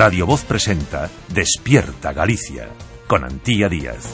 Radio Voz presenta Despierta Galicia, con Antía Díaz.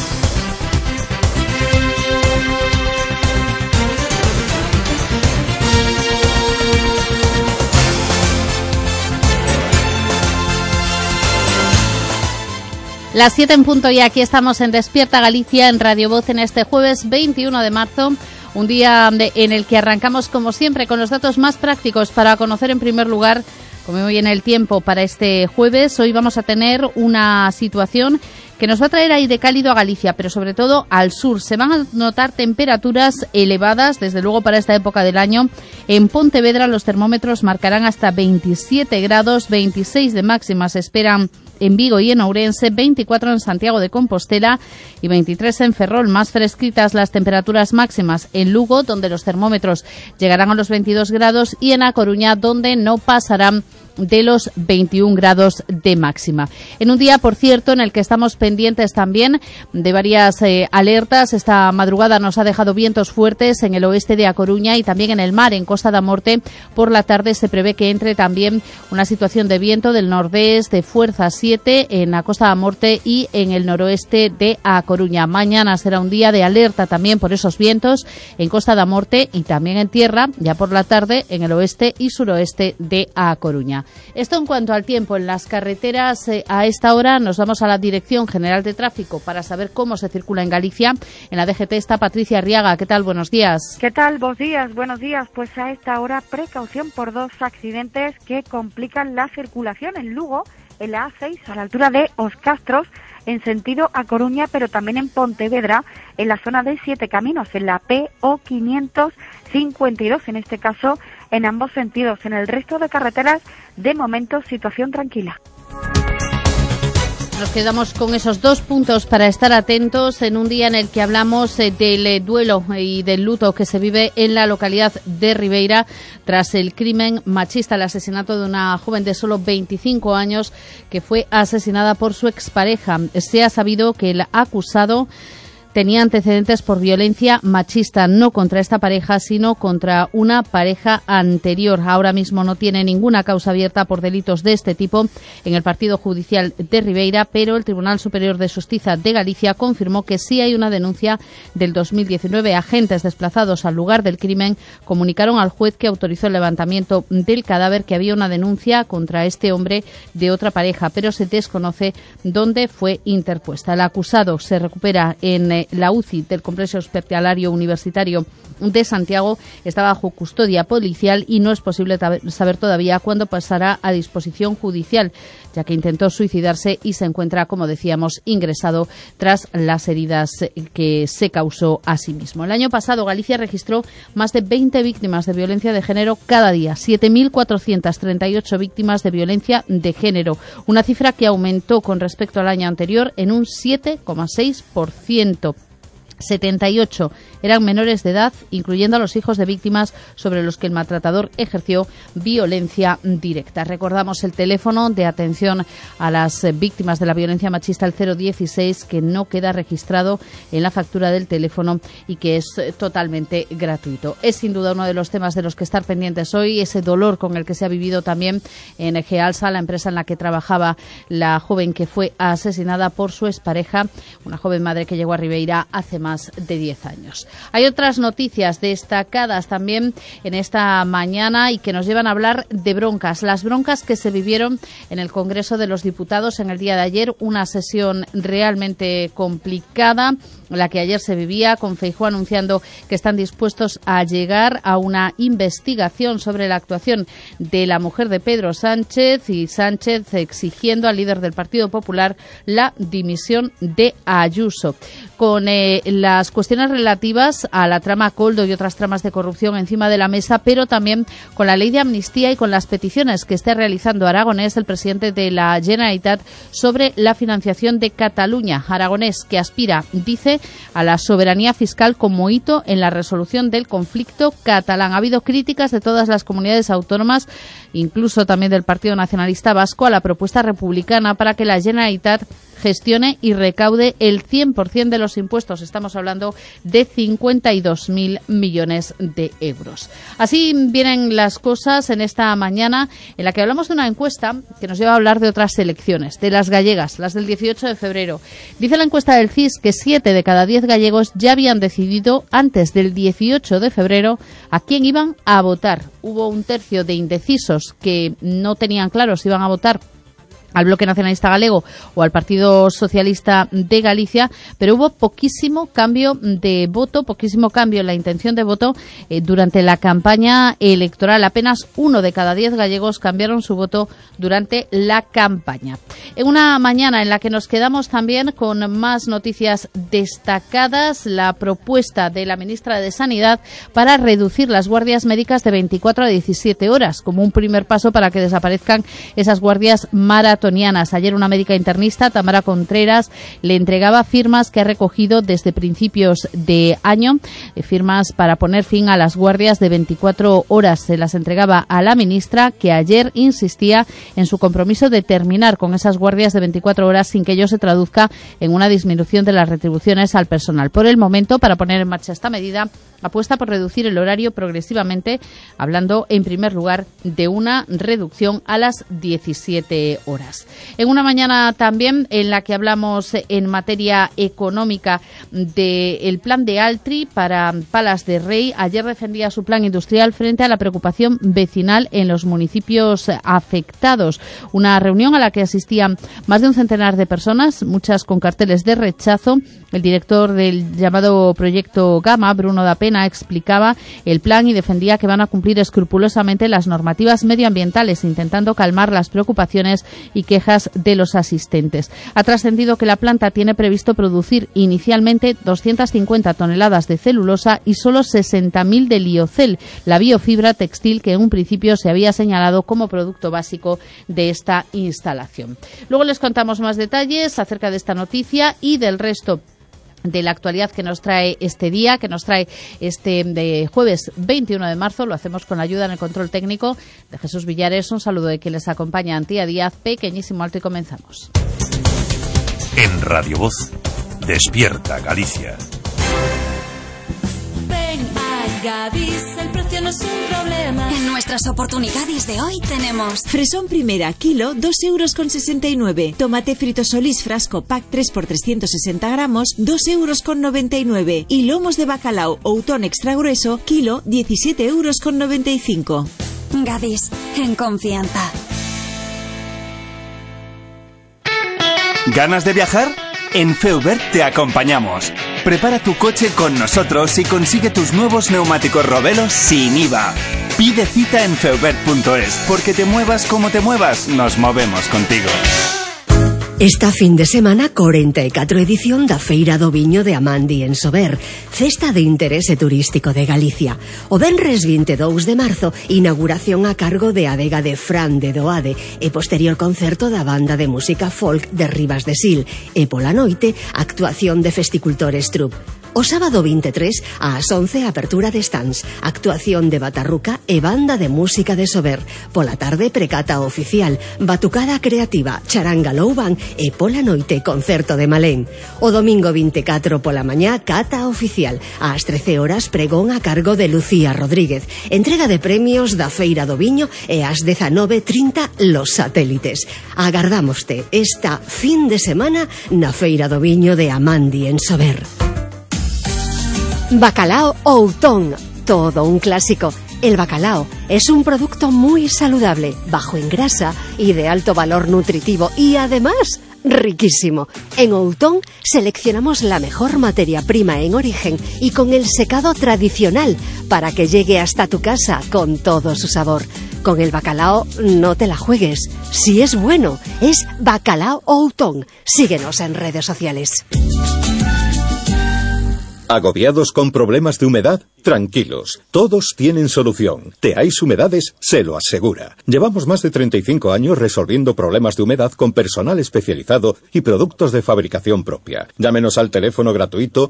Las 7 en punto y aquí estamos en Despierta Galicia en Radio Voz en este jueves 21 de marzo, un día en el que arrancamos como siempre con los datos más prácticos para conocer en primer lugar cómo viene el tiempo para este jueves. Hoy vamos a tener una situación que nos va a traer aire cálido a Galicia, pero sobre todo al sur. Se van a notar temperaturas elevadas, desde luego para esta época del año. En Pontevedra los termómetros marcarán hasta 27 grados, 26 de máxima se esperan en Vigo y en Ourense, 24 en Santiago de Compostela y 23 en Ferrol. Más fresquitas las temperaturas máximas en Lugo, donde los termómetros llegarán a los 22 grados, y en A Coruña, donde no pasarán de los 21 grados de máxima. En un día, por cierto, en el que estamos pendientes también de varias alertas. Esta madrugada nos ha dejado vientos fuertes en el oeste de A Coruña y también en el mar, en Costa da Morte. Por la tarde se prevé que entre también una situación de viento del nordés de fuerza 7 en la Costa da Morte y en el noroeste de A Coruña. Mañana será un día de alerta también por esos vientos en Costa da Morte y también en tierra, ya por la tarde, en el oeste y suroeste de A Coruña. Esto en cuanto al tiempo. En las carreteras, a esta hora nos vamos a la Dirección General de Tráfico para saber cómo se circula en Galicia. En la DGT está Patricia Arriaga. ¿Qué tal? Buenos días. ¿Qué tal? Buenos días. Pues a esta hora, precaución por dos accidentes que complican la circulación en Lugo, en la A6, a la altura de Os Castros, en sentido a Coruña, pero también en Pontevedra, en la zona de Siete Caminos, en la PO 552, en este caso en ambos sentidos. En el resto de carreteras, de momento, situación tranquila. Nos quedamos con esos dos puntos para estar atentos en un día en el que hablamos del duelo y del luto que se vive en la localidad de Ribeira tras el crimen machista, el asesinato de una joven de solo 25 años que fue asesinada por su expareja. Se ha sabido que el acusado tenía antecedentes por violencia machista, no contra esta pareja, sino contra una pareja anterior. Ahora mismo no tiene ninguna causa abierta por delitos de este tipo en el partido judicial de Ribeira, pero el Tribunal Superior de Justicia de Galicia confirmó que sí hay una denuncia del 2019. Agentes desplazados al lugar del crimen comunicaron al juez que autorizó el levantamiento del cadáver que había una denuncia contra este hombre de otra pareja, pero se desconoce dónde fue interpuesta. El acusado se recupera en la UCI del Complejo Hospitalario Universitario de Santiago, está bajo custodia policial y no es posible saber todavía cuándo pasará a disposición judicial, ya que intentó suicidarse y se encuentra, como decíamos, ingresado tras las heridas que se causó a sí mismo. El año pasado Galicia registró más de 20 víctimas de violencia de género cada día, 7.438 víctimas de violencia de género, una cifra que aumentó con respecto al año anterior en un 7,6%. 78 eran menores de edad, incluyendo a los hijos de víctimas sobre los que el maltratador ejerció violencia directa. Recordamos el teléfono de atención a las víctimas de la violencia machista, el 016, que no queda registrado en la factura del teléfono y que es totalmente gratuito. Es sin duda uno de los temas de los que estar pendientes hoy, ese dolor con el que se ha vivido también en Gealsa, la empresa en la que trabajaba la joven que fue asesinada por su expareja, una joven madre que llegó a Ribeira hace más de 10 años. Hay otras noticias destacadas también en esta mañana y que nos llevan a hablar de broncas. Las broncas que se vivieron en el Congreso de los Diputados en el día de ayer, una sesión realmente complicada, la que ayer se vivía, con Feijóo anunciando que están dispuestos a llegar a una investigación sobre la actuación de la mujer de Pedro Sánchez, y Sánchez exigiendo al líder del Partido Popular la dimisión de Ayuso. Con las cuestiones relativas a la trama Coldo y otras tramas de corrupción encima de la mesa, pero también con la ley de amnistía y con las peticiones que está realizando Aragonés, el presidente de la Generalitat, sobre la financiación de Cataluña. Aragonés, que aspira, dice, a la soberanía fiscal como hito en la resolución del conflicto catalán. Ha habido críticas de todas las comunidades autónomas, incluso también del Partido Nacionalista Vasco, a la propuesta republicana para que la Generalitat gestione y recaude el 100% de los impuestos. Estamos hablando de 52.000 millones de euros. Así vienen las cosas en esta mañana en la que hablamos de una encuesta que nos lleva a hablar de otras elecciones, de las gallegas, las del 18 de febrero. Dice la encuesta del CIS que 7 de cada 10 gallegos ya habían decidido antes del 18 de febrero a quién iban a votar. Hubo un tercio de indecisos que no tenían claro si iban a votar al Bloque Nacionalista Galego o al Partido Socialista de Galicia, pero hubo poquísimo cambio de voto, poquísimo cambio en la intención de voto durante la campaña electoral. Apenas 1 de cada 10 gallegos cambiaron su voto durante la campaña. En una mañana en la que nos quedamos también con más noticias destacadas, la propuesta de la ministra de Sanidad para reducir las guardias médicas de 24 a 17 horas, como un primer paso para que desaparezcan esas guardias maratonianas. Ayer una médica internista, Tamara Contreras, le entregaba firmas que ha recogido desde principios de año, firmas para poner fin a las guardias de 24 horas. Se las entregaba a la ministra, que ayer insistía en su compromiso de terminar con esas guardias de 24 horas sin que ello se traduzca en una disminución de las retribuciones al personal. Por el momento, para poner en marcha esta medida, apuesta por reducir el horario progresivamente, hablando en primer lugar de una reducción a las 17 horas. En una mañana también en la que hablamos en materia económica del plan de Altri para Palas de Rey. Ayer defendía su plan industrial frente a la preocupación vecinal en los municipios afectados. Una reunión a la que asistían más de un centenar de personas, muchas con carteles de rechazo. El director del llamado Proyecto Gama, Bruno da Pena, explicaba el plan y defendía que van a cumplir escrupulosamente las normativas medioambientales, intentando calmar las preocupaciones y quejas de los asistentes. Ha trascendido que la planta tiene previsto producir inicialmente 250 toneladas de celulosa y solo 60.000 de liocel, la biofibra textil que en un principio se había señalado como producto básico de esta instalación. Luego les contamos más detalles acerca de esta noticia y del resto de la actualidad que nos trae este día, que nos trae este de jueves 21 de marzo. Lo hacemos con la ayuda en el control técnico de Jesús Villares. Un saludo de quien les acompaña, Antía Díaz, pequeñísimo alto, y comenzamos. En Radio Voz, Despierta Galicia. Ven a Gadis, el precio no es un problema. En nuestras oportunidades de hoy tenemos fresón primera, kilo, 2,69 €. Tomate frito Solís frasco pack 3 por 360 gramos, 2,99 €. Y lomos de bacalao Outón extra grueso, kilo, 17,95 €. Gadis, en confianza. ¿Ganas de viajar? En Feubert te acompañamos. Prepara tu coche con nosotros y consigue tus nuevos neumáticos Robelo sin IVA. Pide cita en feubert.es, porque te muevas como te muevas, nos movemos contigo. Esta fin de semana, 44 edición da Feira do Viño de Amandi en Sober, cesta de interese turístico de Galicia. O venres 22 de marzo, inauguración a cargo de Adega de Fran de Doade e posterior concerto da banda de música folk de Rivas de Sil e pola noite, actuación de Festicultores Troupe. O sábado 23, ás 11, apertura de stands, actuación de Batarruca e banda de música de Sober. Pola tarde, precata oficial, batucada creativa, charanga low band e pola noite, concerto de Malén. O domingo 24 pola mañá, cata oficial. Ás 13 horas, pregón a cargo de Lucía Rodríguez. Entrega de premios da Feira do Viño e ás 19:30, Los Satélites. Agardámoste esta fin de semana na Feira do Viño de Amandi en Sober. Bacalao Outón, todo un clásico. El bacalao es un producto muy saludable, bajo en grasa y de alto valor nutritivo y además riquísimo. En Outón seleccionamos la mejor materia prima en origen y con el secado tradicional para que llegue hasta tu casa con todo su sabor. Con el bacalao no te la juegues. Si es bueno, es Bacalao Outón. Síguenos en redes sociales. ¿Agobiados con problemas de humedad? Tranquilos, todos tienen solución. Teais Humedades se lo asegura. Llevamos más de 35 años resolviendo problemas de humedad con personal especializado y productos de fabricación propia. Llámenos al teléfono gratuito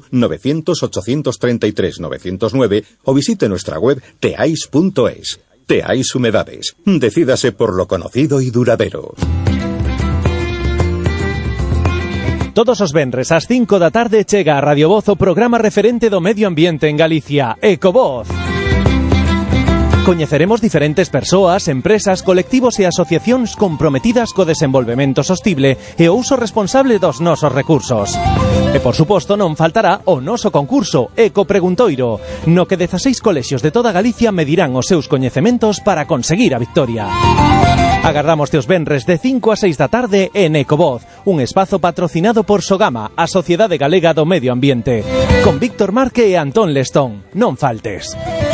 900-833-909 o visite nuestra web teais.es. Teais Humedades. Decídase por lo conocido y duradero. Todos os venres ás 5 da tarde chega a Radio Voz o programa referente do medio ambiente en Galicia, Ecovoz. Coñeceremos diferentes persoas, empresas, colectivos e asociacións comprometidas co desenvolvemento sostible e o uso responsable dos nosos recursos. E, por suposto, non faltará o noso concurso Ecopreguntoiro, no que 16 colexios de toda Galicia medirán os seus coñecementos para conseguir a victoria. Agardamos os venres de 5 a 6 da tarde en Ecovoz, un espazo patrocinado por Sogama, a Sociedade Galega do Medio Ambiente, con Víctor Marque e Antón Lestón. Non faltes.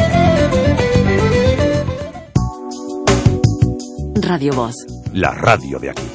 Radio Voz. La radio de aquí.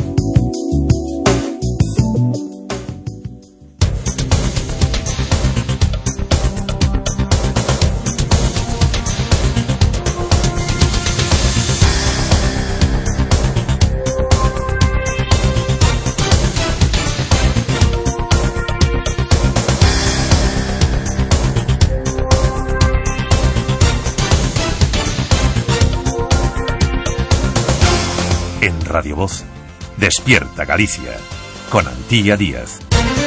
En Radio Voz, Despierta Galicia, con Antía Díaz.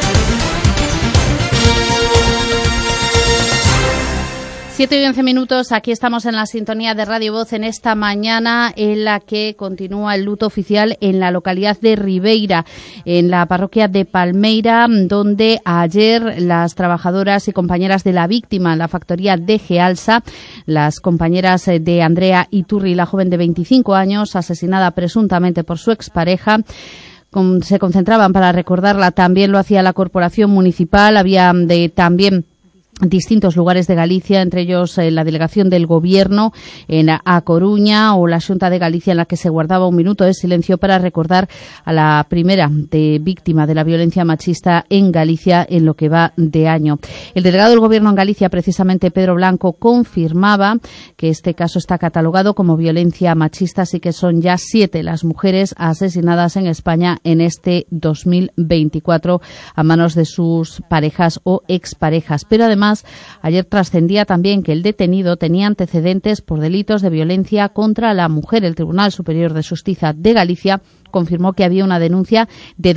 Siete y 11 minutos, aquí estamos en la sintonía de Radio Voz en esta mañana en la que continúa el luto oficial en la localidad de Ribeira, en la parroquia de Palmeira, donde ayer las trabajadoras y compañeras de la víctima en la factoría de Gealsa, las compañeras de Andrea Iturri, la joven de 25 años, asesinada presuntamente por su expareja, se concentraban para recordarla. También lo hacía la corporación municipal, había también distintos lugares de Galicia, entre ellos la delegación del Gobierno en A Coruña o la Xunta de Galicia, en la que se guardaba un minuto de silencio para recordar a la primera víctima de la violencia machista en Galicia en lo que va de año. El delegado del Gobierno en Galicia, precisamente Pedro Blanco, confirmaba que este caso está catalogado como violencia machista, así que son ya 7 las mujeres asesinadas en España en este 2024 a manos de sus parejas o exparejas. Pero además, ayer trascendía también que el detenido tenía antecedentes por delitos de violencia contra la mujer. El Tribunal Superior de Xustiza de Galicia confirmó que había una denuncia de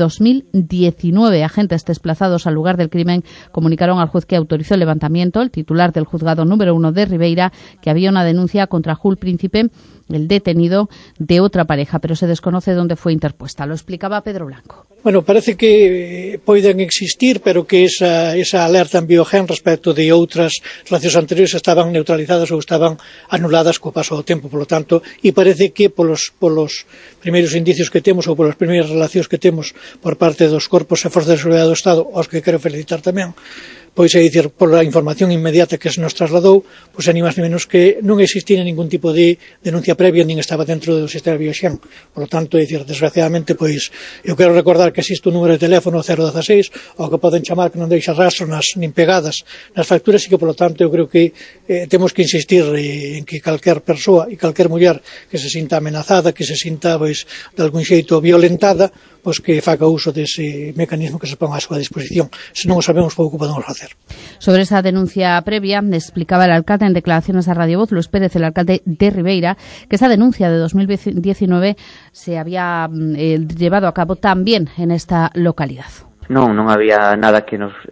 2019. Agentes desplazados al lugar del crimen comunicaron al juez que autorizó el levantamiento, el titular del juzgado número 1 de Ribeira, que había una denuncia contra Jul Príncipe, el detenido, de otra pareja, pero se desconoce dónde fue interpuesta. Lo explicaba Pedro Blanco. Bueno, parece que poden existir, pero que esa alerta en Biogen respecto de outras relacións anteriores estaban neutralizadas ou estaban anuladas co paso do tempo, polo tanto, e parece que polos primeiros indicios que temos ou polas primeiras relacións que temos por parte dos corpos e forzas de seguridade do Estado, aos que quero felicitar tamén, pois é dicir, pola información inmediata que se nos trasladou, pois ni máis ni menos que non existía ningún tipo de denuncia previa, nin estaba dentro do sistema Bioxen. Por lo tanto, é dicir, desgraciadamente, pois eu quero recordar que existe un número de teléfono 016 ao que poden chamar, que non deixa rastro nin pegadas nas facturas, e que, por lo tanto, eu creo que temos que insistir en que calquer persoa e calquer muller que se sinta amenazada, que se sinta, pois, de algún xeito violentada, pois que faga uso dese mecanismo que se ponga a súa disposición. Se non o sabemos, pouco podemos facer. Sobre esa denuncia previa, explicaba el alcalde en declaraciones a Radio Voz, Luis Pérez, el alcalde de Ribeira, que esa denuncia de 2019 se había llevado a cabo también en esta localidad. Non había nada que nos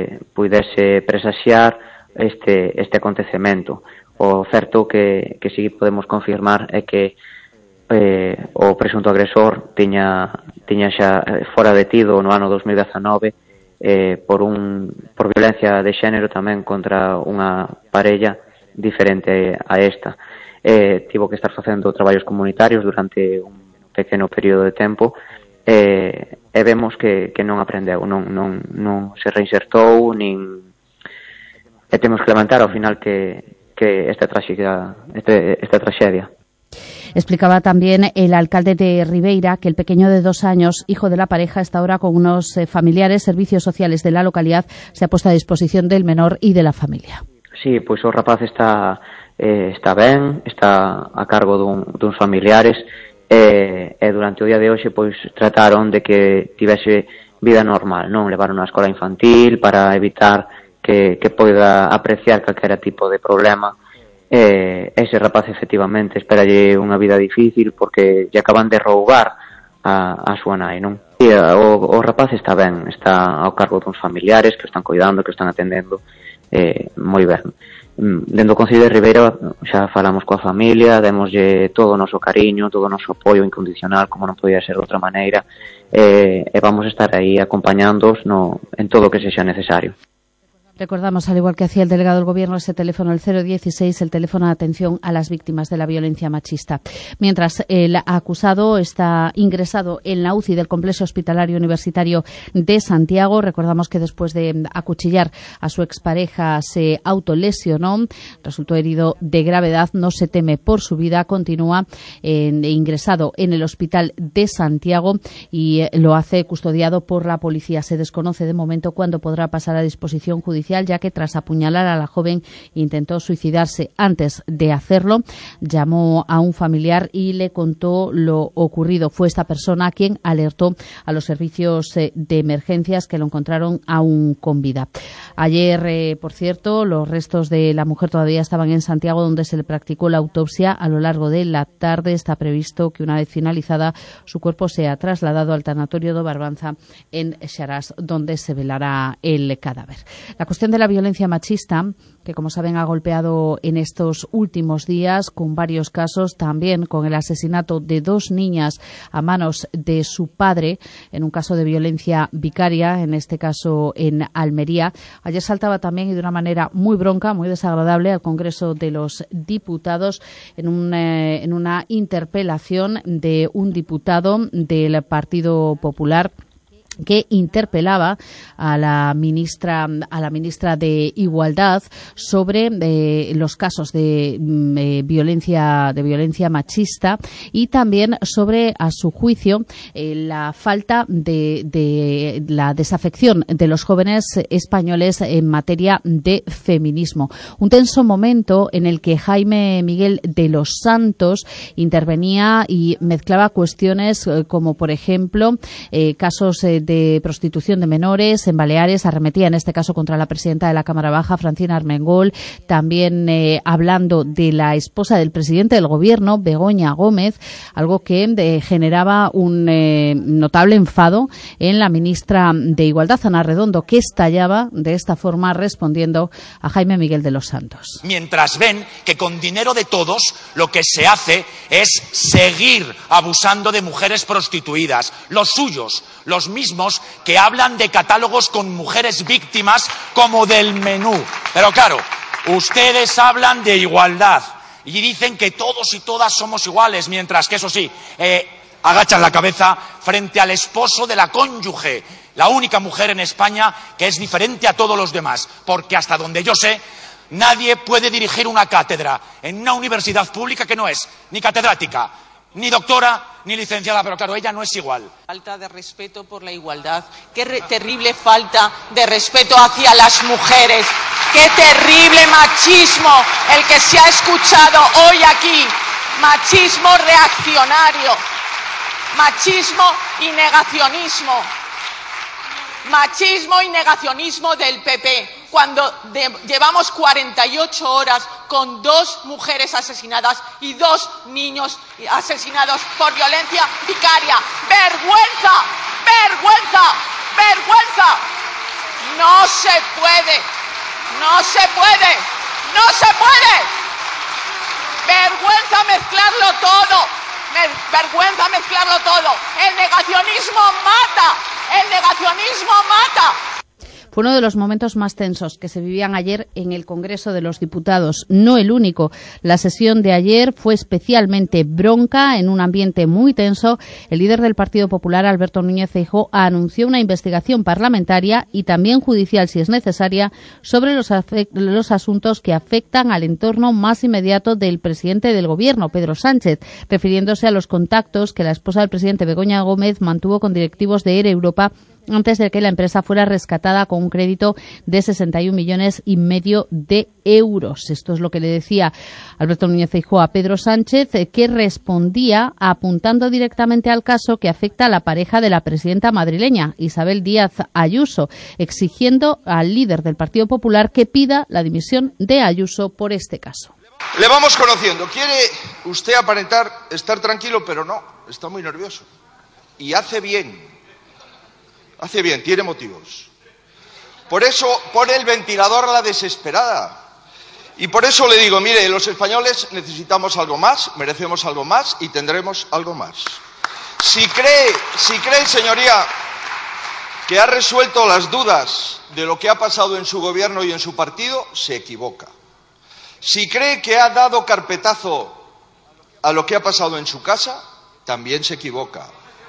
pudese presaxiar este acontecemento. O certo que si podemos confirmar é que o presunto agresor tiña xa fora detido no ano 2019 por violencia de xénero tamén contra unha parella diferente a esta. Tivo que estar facendo traballos comunitarios durante un pequeno período de tempo e vemos que non aprendeu, non se reinsertou, e temos que lamentar ao final que esta traxedia. Explicaba también el alcalde de Ribeira que el pequeño de 2 años, hijo de la pareja, está ahora con unos familiares, servicios sociales de la localidad, se ha puesto a disposición del menor y de la familia. Sí, pois o rapaz está ben, está a cargo duns familiares e durante o día de hoxe pois trataron de que tivese vida normal, non levaron á escola infantil para evitar que poida apreciar calquera tipo de problema. Ese rapaz efectivamente esperalle unha vida difícil porque lle acaban de roubar a súa nai, non? E o rapaz está ben, está ao cargo duns familiares que o están cuidando, que o están atendendo moi ben. Dentro do Concello de Ribeira xa falamos coa familia, démoslle todo o noso cariño, todo o noso apoio incondicional, como non podía ser de outra maneira, e vamos a estar aí acompañándoos en todo o que sexa necesario. Recordamos, al igual que hacía el delegado del Gobierno, ese teléfono, el 016, el teléfono de atención a las víctimas de la violencia machista. Mientras el acusado está ingresado en la UCI del Complejo Hospitalario Universitario de Santiago, recordamos que después de acuchillar a su expareja se autolesionó, resultó herido de gravedad, no se teme por su vida, continúa ingresado en el Hospital de Santiago y lo hace custodiado por la policía. Se desconoce de momento cuándo podrá pasar a disposición judicial, ya que tras apuñalar a la joven intentó suicidarse. Antes de hacerlo, llamó a un familiar y le contó lo ocurrido. Fue esta persona quien alertó a los servicios de emergencias, que lo encontraron aún con vida. Ayer, por cierto, los restos de la mujer todavía estaban en Santiago, donde se le practicó la autopsia. A lo largo de la tarde está previsto que, una vez finalizada, su cuerpo sea trasladado al tanatorio de Barbanza en Xarás, donde se velará el cadáver. La cuestión de la violencia machista, que como saben ha golpeado en estos últimos días, con varios casos, también con el asesinato de 2 niñas a manos de su padre, en un caso de violencia vicaria, en este caso en Almería. Ayer saltaba también, y de una manera muy bronca, muy desagradable, al Congreso de los Diputados en una interpelación de un diputado del Partido Popular, que interpelaba a la ministra de Igualdad sobre los casos de violencia machista, y también sobre, a su juicio, la falta de la desafección de los jóvenes españoles en materia de feminismo. Un tenso momento en el que Jaime Miguel de los Santos intervenía y mezclaba cuestiones como, por ejemplo, casos de prostitución de menores en Baleares. Arremetía en este caso contra la presidenta de la Cámara Baja, Francina Armengol, también hablando de la esposa del presidente del Gobierno, Begoña Gómez, algo que generaba un notable enfado en la ministra de Igualdad, Ana Redondo, que estallaba de esta forma respondiendo a Jaime Miguel de los Santos. Mientras ven que con dinero de todos lo que se hace es seguir abusando de mujeres prostituidas, los suyos, los mismos que hablan de catálogos con mujeres víctimas como del Menú. Pero claro, ustedes hablan de igualdad y dicen que todos y todas somos iguales, mientras que, eso sí, agachan la cabeza frente al esposo de la cónyuge, la única mujer en España que es diferente a todos los demás, porque hasta donde yo sé, nadie puede dirigir una cátedra en una universidad pública que no es ni catedrática, ni doctora, ni licenciada, pero claro, ella no es igual. Falta de respeto por la igualdad, qué terrible falta de respeto hacia las mujeres, qué terrible machismo el que se ha escuchado hoy aquí, machismo reaccionario, machismo y negacionismo. Machismo y negacionismo del PP, cuando llevamos 48 horas con 2 mujeres asesinadas y 2 niños asesinados por violencia vicaria. ¡Vergüenza! ¡Vergüenza! ¡Vergüenza! No se puede, no se puede, no se puede. Vergüenza mezclarlo todo. Vergüenza mezclarlo todo. El negacionismo mata. El negacionismo mata. Fue uno de los momentos más tensos que se vivían ayer en el Congreso de los Diputados. No el único. La sesión de ayer fue especialmente bronca, en un ambiente muy tenso. El líder del Partido Popular, Alberto Núñez Feijóo, anunció una investigación parlamentaria y también judicial, si es necesaria, sobre los asuntos que afectan al entorno más inmediato del presidente del Gobierno, Pedro Sánchez, refiriéndose a los contactos que la esposa del presidente, Begoña Gómez, mantuvo con directivos de Air Europa antes de que la empresa fuera rescatada con un crédito de 61,5 millones de euros. Esto es lo que le decía Alberto Núñez Feijóo a Pedro Sánchez, que respondía apuntando directamente al caso que afecta a la pareja de la presidenta madrileña, Isabel Díaz Ayuso, exigiendo al líder del Partido Popular que pida la dimisión de Ayuso por este caso. Le vamos conociendo. Quiere usted aparentar estar tranquilo, pero no, está muy nervioso. Y hace bien, tiene motivos. Por eso pone el ventilador a la desesperada. Y por eso le digo, mire, los españoles necesitamos algo más, merecemos algo más y tendremos algo más. Si cree, señoría, que ha resuelto las dudas de lo que ha pasado en su gobierno y en su partido, se equivoca. Si cree que ha dado carpetazo a lo que ha pasado en su casa, también se equivoca.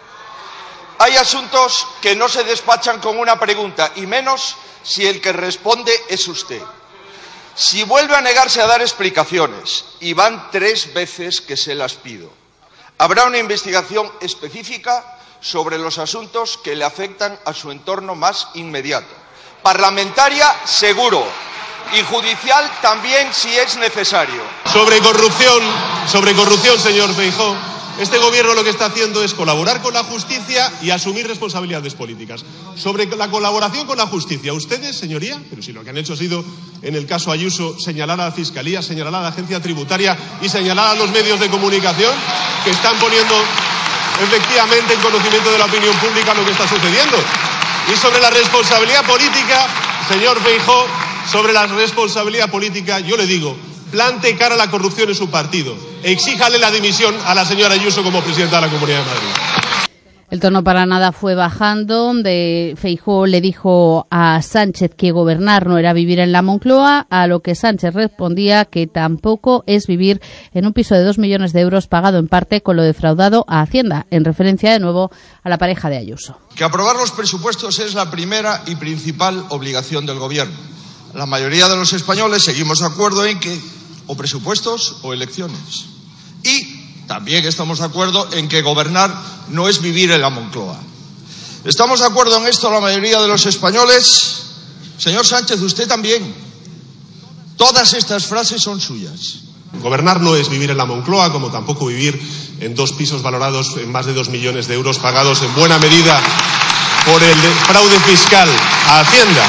Hay asuntos que no se despachan con una pregunta, y menos si el que responde es usted. Si vuelve a negarse a dar explicaciones, y van 3 veces que se las pido, habrá una investigación específica sobre los asuntos que le afectan a su entorno más inmediato. Parlamentaria, seguro, y judicial también si es necesario. Sobre corrupción, señor Feijóo, este gobierno lo que está haciendo es colaborar con la justicia y asumir responsabilidades políticas. Sobre la colaboración con la justicia, ustedes, señoría, pero si lo que han hecho ha sido, en el caso Ayuso, señalar a la Fiscalía, señalar a la Agencia Tributaria y señalar a los medios de comunicación que están poniendo efectivamente en conocimiento de la opinión pública lo que está sucediendo. Y sobre la responsabilidad política, señor Feijóo, sobre la responsabilidad política, yo le digo, plante cara a la corrupción en su partido. Exíjale la dimisión a la señora Ayuso como presidenta de la Comunidad de Madrid. El tono para nada fue bajando. Feijóo le dijo a Sánchez que gobernar no era vivir en la Moncloa, a lo que Sánchez respondía que tampoco es vivir en un piso de 2 millones de euros pagado en parte con lo defraudado a Hacienda, en referencia de nuevo a la pareja de Ayuso. Que aprobar los presupuestos es la primera y principal obligación del gobierno. La mayoría de los españoles seguimos de acuerdo en que o presupuestos o elecciones. Y también estamos de acuerdo en que gobernar no es vivir en la Moncloa. ¿Estamos de acuerdo en esto la mayoría de los españoles? Señor Sánchez, usted también. Todas estas frases son suyas. Gobernar no es vivir en la Moncloa, como tampoco vivir en 2 pisos valorados en más de 2 millones de euros pagados en buena medida por el fraude fiscal a Hacienda.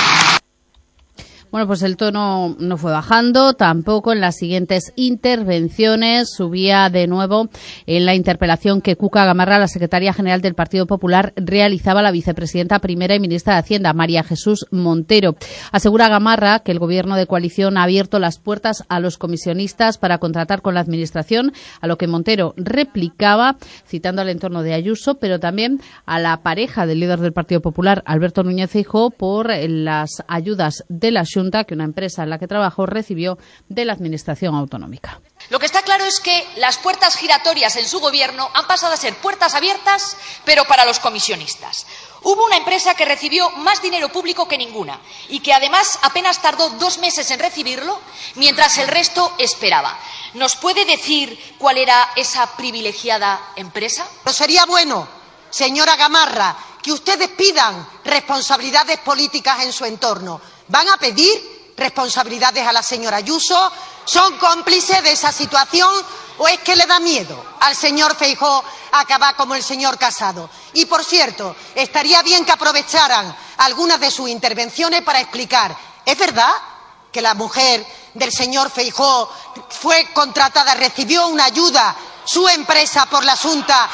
Bueno, pues el tono no fue bajando, tampoco en las siguientes intervenciones. Subía de nuevo en la interpelación que Cuca Gamarra, la secretaria general del Partido Popular, realizaba a la vicepresidenta primera y ministra de Hacienda, María Jesús Montero. Asegura Gamarra que el gobierno de coalición ha abierto las puertas a los comisionistas para contratar con la administración, a lo que Montero replicaba, citando al entorno de Ayuso, pero también a la pareja del líder del Partido Popular, Alberto Núñez Feijóo, por las ayudas de la Xunta que una empresa en la que trabajó recibió de la Administración Autonómica. Lo que está claro es que las puertas giratorias en su gobierno han pasado a ser puertas abiertas, pero para los comisionistas. Hubo una empresa que recibió más dinero público que ninguna y que además apenas tardó 2 meses en recibirlo, mientras el resto esperaba. ¿Nos puede decir cuál era esa privilegiada empresa? Pero sería bueno, señora Gamarra, que ustedes pidan responsabilidades políticas en su entorno. ¿Van a pedir responsabilidades a la señora Ayuso? ¿Son cómplices de esa situación o es que le da miedo al señor Feijóo acabar como el señor Casado? Y, por cierto, estaría bien que aprovecharan algunas de sus intervenciones para explicar, ¿es verdad que la mujer del señor Feijóo fue contratada, recibió una ayuda, su empresa, por la Xunta?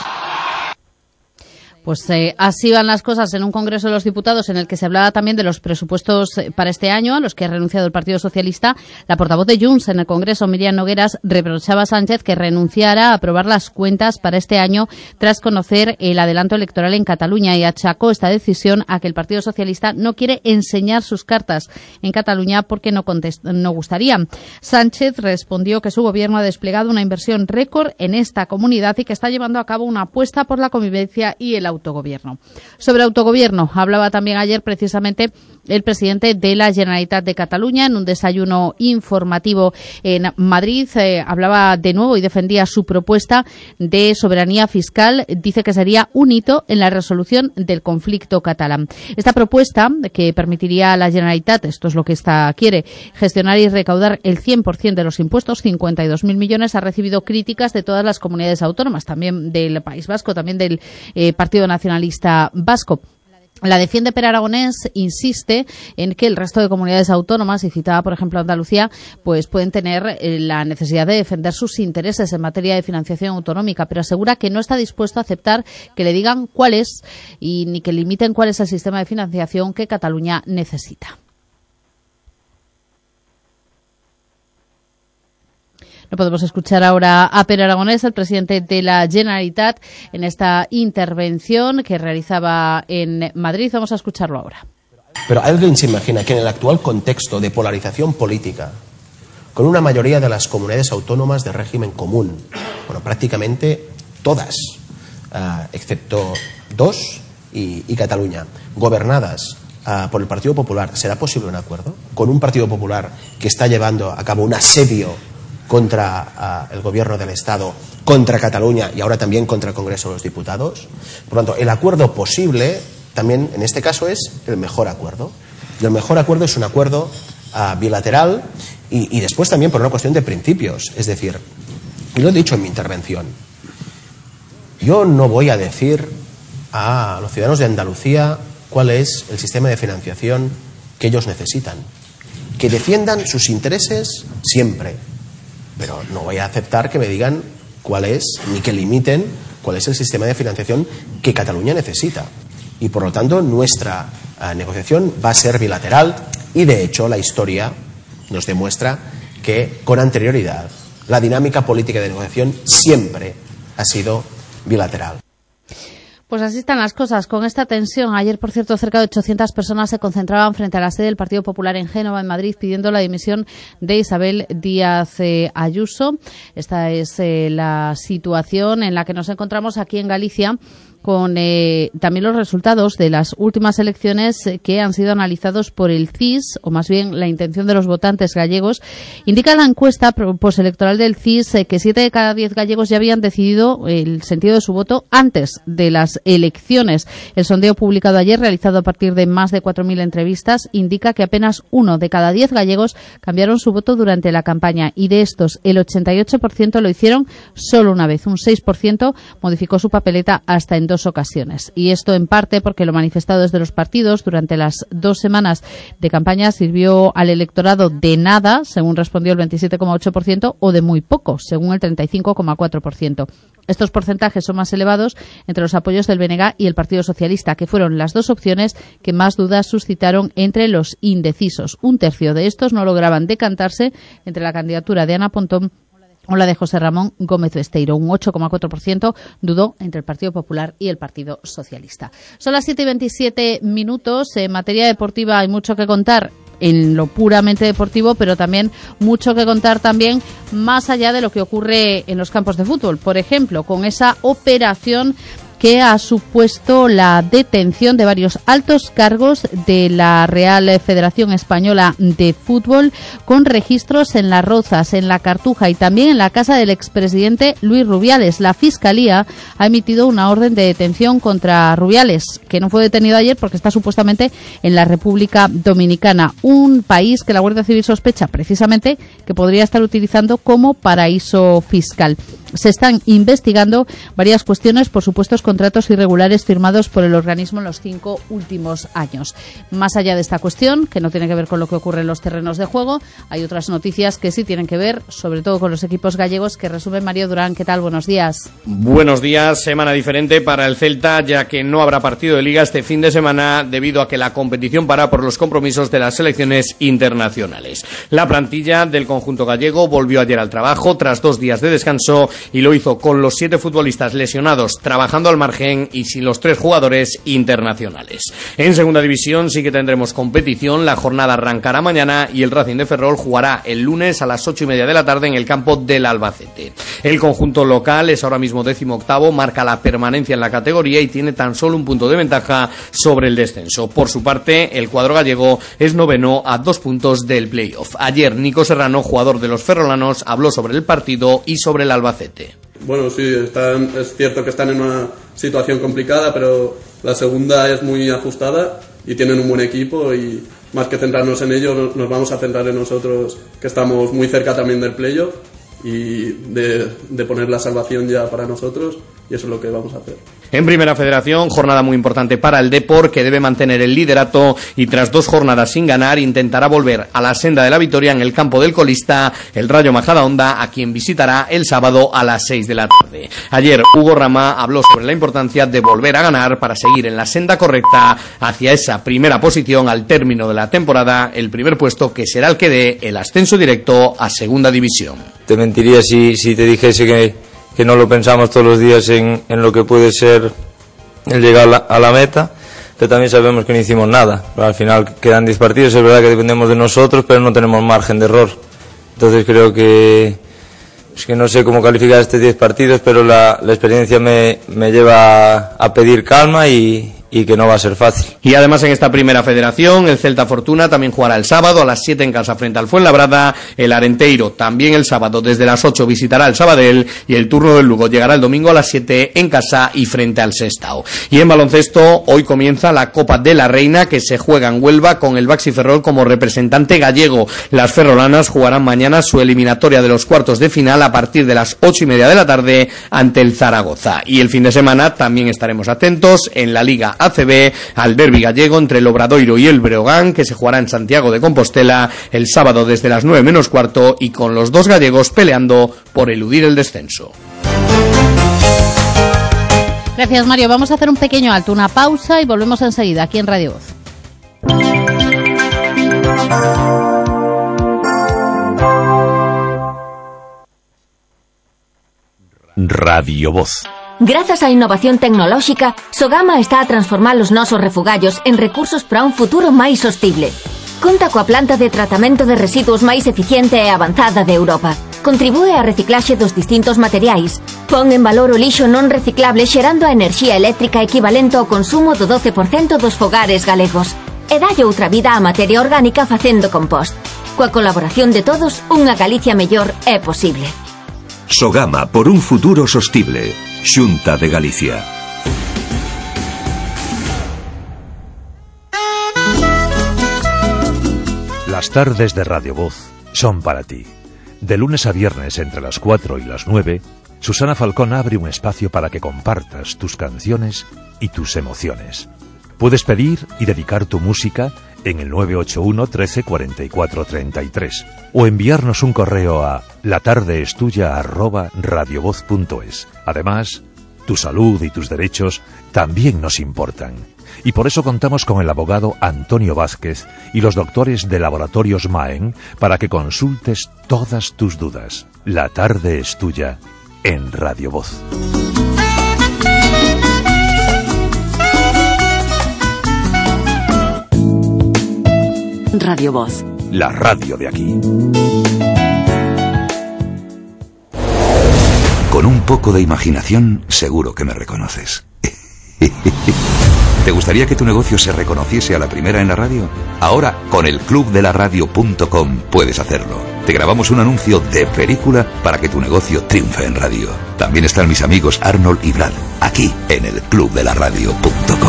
Pues así van las cosas en un Congreso de los Diputados en el que se hablaba también de los presupuestos para este año, a los que ha renunciado el Partido Socialista. La portavoz de Junts en el Congreso, Miriam Nogueras, reprochaba a Sánchez que renunciara a aprobar las cuentas para este año tras conocer el adelanto electoral en Cataluña, y achacó esta decisión a que el Partido Socialista no quiere enseñar sus cartas en Cataluña porque no gustaría. Sánchez respondió que su gobierno ha desplegado una inversión récord en esta comunidad y que está llevando a cabo una apuesta por la convivencia y el autogobierno. Sobre autogobierno hablaba también ayer precisamente el presidente de la Generalitat de Cataluña en un desayuno informativo en Madrid. Hablaba de nuevo y defendía su propuesta de soberanía fiscal. Dice que sería un hito en la resolución del conflicto catalán. Esta propuesta, que permitiría a la Generalitat, esto es lo que esta quiere, gestionar y recaudar el 100% de los impuestos, 52.000 millones, ha recibido críticas de todas las comunidades autónomas, también del País Vasco, también del Partido Nacionalista Vasco. La defiende Per Aragonés, insiste en que el resto de comunidades autónomas, y citaba por ejemplo Andalucía, pues pueden tener la necesidad de defender sus intereses en materia de financiación autonómica, pero asegura que no está dispuesto a aceptar que le digan cuál es y ni que limiten cuál es el sistema de financiación que Cataluña necesita. No podemos escuchar ahora a Per Aragonés, el presidente de la Generalitat, en esta intervención que realizaba en Madrid. Vamos a escucharlo ahora. Pero ¿alguien se imagina que en el actual contexto de polarización política, con una mayoría de las comunidades autónomas de régimen común, bueno, prácticamente todas, excepto 2 y Cataluña, gobernadas por el Partido Popular, será posible un acuerdo? Con un Partido Popular que está llevando a cabo un asedio contra el gobierno del Estado, contra Cataluña y ahora también contra el Congreso de los Diputados. Por lo tanto, el acuerdo posible también en este caso es el mejor acuerdo. Y el mejor acuerdo es un acuerdo bilateral y después también por una cuestión de principios. Es decir, y lo he dicho en mi intervención, yo no voy a decir a los ciudadanos de Andalucía cuál es el sistema de financiación que ellos necesitan. Que defiendan sus intereses siempre. Pero no voy a aceptar que me digan cuál es, ni que limiten cuál es el sistema de financiación que Cataluña necesita. Y por lo tanto nuestra negociación va a ser bilateral y de hecho la historia nos demuestra que con anterioridad la dinámica política de negociación siempre ha sido bilateral. Pues así están las cosas, con esta tensión. Ayer, por cierto, cerca de 800 personas se concentraban frente a la sede del Partido Popular en Génova, en Madrid, pidiendo la dimisión de Isabel Díaz Ayuso. Esta es la situación en la que nos encontramos aquí en Galicia, con también los resultados de las últimas elecciones que han sido analizados por el CIS, o más bien la intención de los votantes gallegos. Indica la encuesta postelectoral del CIS que 7 de cada 10 gallegos ya habían decidido el sentido de su voto antes de las elecciones. El sondeo publicado ayer, realizado a partir de más de 4.000 entrevistas, indica que apenas 1 de cada 10 gallegos cambiaron su voto durante la campaña, y de estos el 88% lo hicieron solo una vez. Un 6% modificó su papeleta hasta en 2 ocasiones. Y esto en parte porque lo manifestado desde los partidos durante las 2 semanas de campaña sirvió al electorado de nada, según respondió el 27,8%, o de muy poco, según el 35,4%. Estos porcentajes son más elevados entre los apoyos del BNG y el Partido Socialista, que fueron las 2 opciones que más dudas suscitaron entre los indecisos. 1/3 de estos no lograban decantarse entre la candidatura de Ana Pontón o la de José Ramón Gómez Besteiro. Un 8,4% dudó entre el Partido Popular y el Partido Socialista. Son las 7:27. En materia deportiva hay mucho que contar en lo puramente deportivo, pero también mucho que contar también más allá de lo que ocurre en los campos de fútbol. Por ejemplo, con esa operación que ha supuesto la detención de varios altos cargos de la Real Federación Española de Fútbol, con registros en Las Rozas, en La Cartuja y también en la casa del expresidente Luis Rubiales. La Fiscalía ha emitido una orden de detención contra Rubiales, que no fue detenido ayer porque está supuestamente en la República Dominicana, un país que la Guardia Civil sospecha precisamente que podría estar utilizando como paraíso fiscal. Se están investigando varias cuestiones por supuestos contratos irregulares firmados por el organismo en los 5 últimos años. Más allá de esta cuestión, que no tiene que ver con lo que ocurre en los terrenos de juego, hay otras noticias que sí tienen que ver, sobre todo con los equipos gallegos, que resume Mario Durán. ¿Qué tal? Buenos días. Buenos días. Semana diferente para el Celta, ya que no habrá partido de Liga este fin de semana debido a que la competición para por los compromisos de las selecciones internacionales. La plantilla del conjunto gallego volvió ayer al trabajo tras 2 días de descanso y lo hizo con los 7 futbolistas lesionados, trabajando al margen y sin los 3 jugadores internacionales. En segunda división sí que tendremos competición. La jornada arrancará mañana y el Racing de Ferrol jugará el lunes a las 8:30 de la tarde en el campo del Albacete. El conjunto local es ahora mismo 18º, marca la permanencia en la categoría y tiene tan solo un punto de ventaja sobre el descenso. Por su parte, el cuadro gallego es 9º a 2 puntos del playoff. Ayer Nico Serrano, jugador de los ferrolanos, habló sobre el partido y sobre el Albacete. Bueno, sí, es cierto que están en una situación complicada, pero la segunda es muy ajustada y tienen un buen equipo, y más que centrarnos en ellos nos vamos a centrar en nosotros, que estamos muy cerca también del playoff, y de poner la salvación ya para nosotros, y eso es lo que vamos a hacer. En Primera Federación, jornada muy importante para el Depor, que debe mantener el liderato y tras 2 jornadas sin ganar intentará volver a la senda de la victoria en el campo del colista, el Rayo Majadahonda, a quien visitará el sábado a las 6 de la tarde. Ayer Hugo Rama habló sobre la importancia de volver a ganar para seguir en la senda correcta hacia esa primera posición al término de la temporada, el primer puesto que será el que dé el ascenso directo a Segunda División. Te mentiría si te dijese que no lo pensamos todos los días en lo que puede ser el llegar a la meta, pero también sabemos que no hicimos nada. Pero al final quedan 10 partidos, es verdad que dependemos de nosotros, pero no tenemos margen de error. Entonces creo que no sé cómo calificar estos 10 partidos, pero la experiencia me lleva a pedir calma y que no va a ser fácil. Y además en esta Primera Federación, el Celta Fortuna también jugará el sábado a las 7 en casa frente al Fuenlabrada, el Arenteiro también el sábado desde las 8 visitará el Sabadell y el turno del Lugo llegará el domingo a las 7 en casa y frente al Sestao. Y en baloncesto, hoy comienza la Copa de la Reina que se juega en Huelva con el Baxi Ferrol como representante gallego. Las ferrolanas jugarán mañana su eliminatoria de los cuartos de final a partir de las 8:30 de la tarde ante el Zaragoza. Y el fin de semana también estaremos atentos en la Liga ACB al derbi gallego entre el Obradoiro y el Breogán, que se jugará en Santiago de Compostela el sábado desde las 9 menos cuarto y con los 2 gallegos peleando por eludir el descenso. Gracias, Mario. Vamos a hacer un pequeño alto, una pausa y volvemos enseguida aquí en Radio Voz. Radio Voz. Gracias a innovación tecnolóxica, Sogama está a transformar os nosos refugallos en recursos para un futuro máis sostible. Conta coa planta de tratamento de residuos máis eficiente e avanzada de Europa. Contribúe á reciclaxe dos distintos materiais. Pon en valor o lixo non reciclable xerando a enerxía eléctrica equivalente ao consumo do 12% dos fogares galegos. E dalle outra vida á materia orgánica facendo compost. Coa colaboración de todos, unha Galicia mellor é posible. Sogama por un futuro sostible. Xunta de Galicia. Las tardes de Radio Voz son para ti. De lunes a viernes entre las 4 y las 9, Susana Falcón abre un espacio para que compartas tus canciones y tus emociones. Puedes pedir y dedicar tu música en el 981 13 44 33 o enviarnos un correo a latardeestuya@radiovoz.es. Además, tu salud y tus derechos también nos importan. Y por eso contamos con el abogado Antonio Vázquez y los doctores de Laboratorios Maen para que consultes todas tus dudas. La tarde es tuya en Radio Voz. Radio Voz. La radio de aquí. Con un poco de imaginación, seguro que me reconoces. ¿Te gustaría que tu negocio se reconociese a la primera en la radio? Ahora, con el clubdelaradio.com puedes hacerlo. Te grabamos un anuncio de película para que tu negocio triunfe en radio. También están mis amigos Arnold y Brad, aquí en el clubdelaradio.com.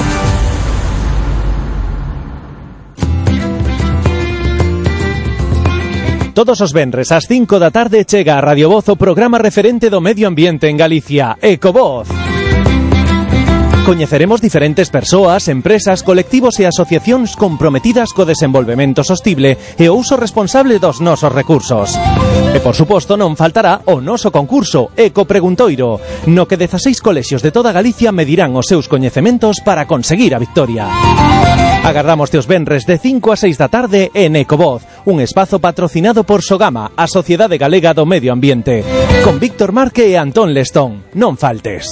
Todos os venres ás 5 da tarde chega a Radio Voz o programa referente do medio ambiente en Galicia, Ecovoz. Coñeceremos diferentes persoas, empresas, colectivos e asociacións comprometidas co desenvolvemento sostible e o uso responsable dos nosos recursos. E, por suposto, non faltará o noso concurso Eco Preguntoiro, no que 16 colexios de toda Galicia medirán os seus coñecementos para conseguir a victoria. Agardámoste os venres de 5 a 6 da tarde en Ecovoz, un espazo patrocinado por Sogama, a Sociedade Galega do Medio Ambiente, con Víctor Marque e Antón Lestón. Non faltes.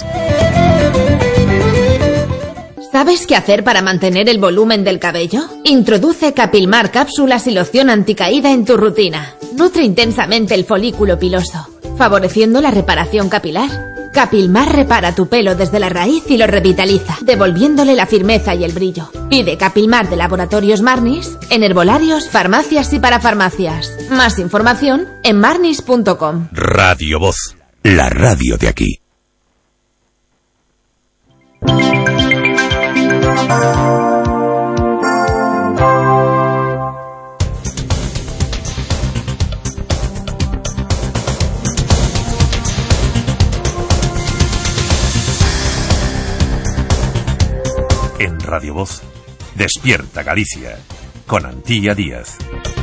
¿Sabes qué hacer para mantener el volumen del cabello? Introduce Capilmar cápsulas y loción anticaída en tu rutina. Nutre intensamente el folículo piloso, favoreciendo la reparación capilar. Capilmar repara tu pelo desde la raíz y lo revitaliza, devolviéndole la firmeza y el brillo. Pide Capilmar de Laboratorios Marnis en herbolarios, farmacias y parafarmacias. Más información en marnis.com. Radio Voz, la radio de aquí. Radio Voz, Despierta Galicia, con Antía Díaz.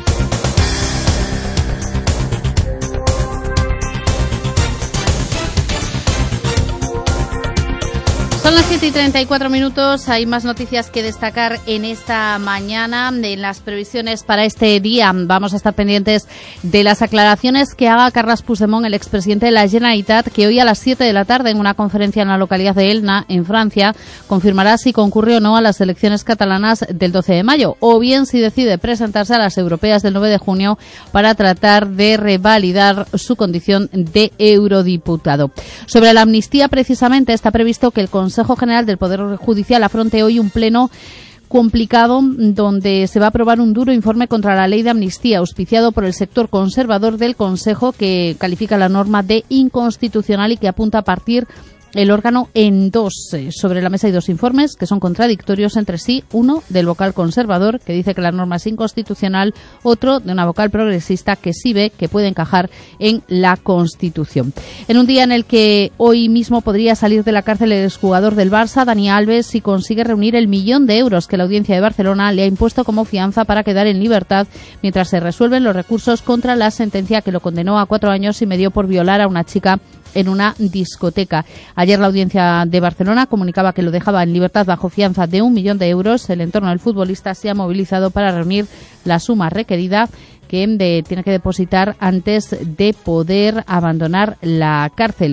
Son las 7:34. Hay más noticias que destacar en esta mañana. En las previsiones para este día vamos a estar pendientes de las aclaraciones que haga Carles Puigdemont, el expresidente de la Generalitat, que hoy a las 7 de la tarde en una conferencia en la localidad de Elna, en Francia, confirmará si concurre o no a las elecciones catalanas del 12 de mayo, o bien si decide presentarse a las europeas del 9 de junio para tratar de revalidar su condición de eurodiputado. Sobre la amnistía, precisamente, está previsto que el Consejo General del Poder Judicial afronte hoy un pleno complicado donde se va a aprobar un duro informe contra la ley de amnistía auspiciado por el sector conservador del Consejo, que califica la norma de inconstitucional y que apunta a partir el órgano en dos. Sobre la mesa hay dos informes que son contradictorios entre sí, uno del vocal conservador, que dice que la norma es inconstitucional, otro de una vocal progresista que sí ve que puede encajar en la Constitución. En un día en el que hoy mismo podría salir de la cárcel el exjugador del Barça, Dani Alves, si consigue reunir el 1.000.000 de euros que la Audiencia de Barcelona le ha impuesto como fianza para quedar en libertad mientras se resuelven los recursos contra la sentencia que lo condenó a 4 años y medio por violar a una chica en una discoteca. Ayer la Audiencia de Barcelona comunicaba que lo dejaba en libertad bajo fianza de 1.000.000 de euros. El entorno del futbolista se ha movilizado para reunir la suma requerida que tiene que depositar antes de poder abandonar la cárcel.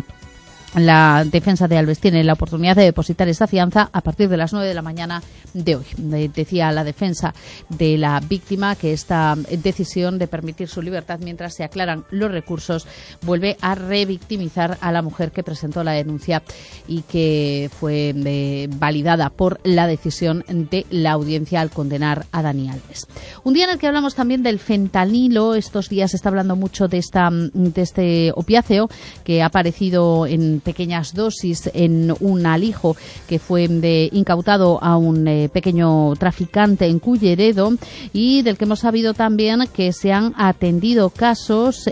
La defensa de Alves tiene la oportunidad de depositar esa fianza a partir de las 9 de la mañana de hoy. Decía la defensa de la víctima que esta decisión de permitir su libertad mientras se aclaran los recursos vuelve a revictimizar a la mujer que presentó la denuncia y que fue validada por la decisión de la audiencia al condenar a Dani Alves. Un día en el que hablamos también del fentanilo. Estos días se está hablando mucho de este opiáceo que ha aparecido en pequeñas dosis en un alijo que fue incautado a un pequeño traficante en Culleredo, y del que hemos sabido también que se han atendido casos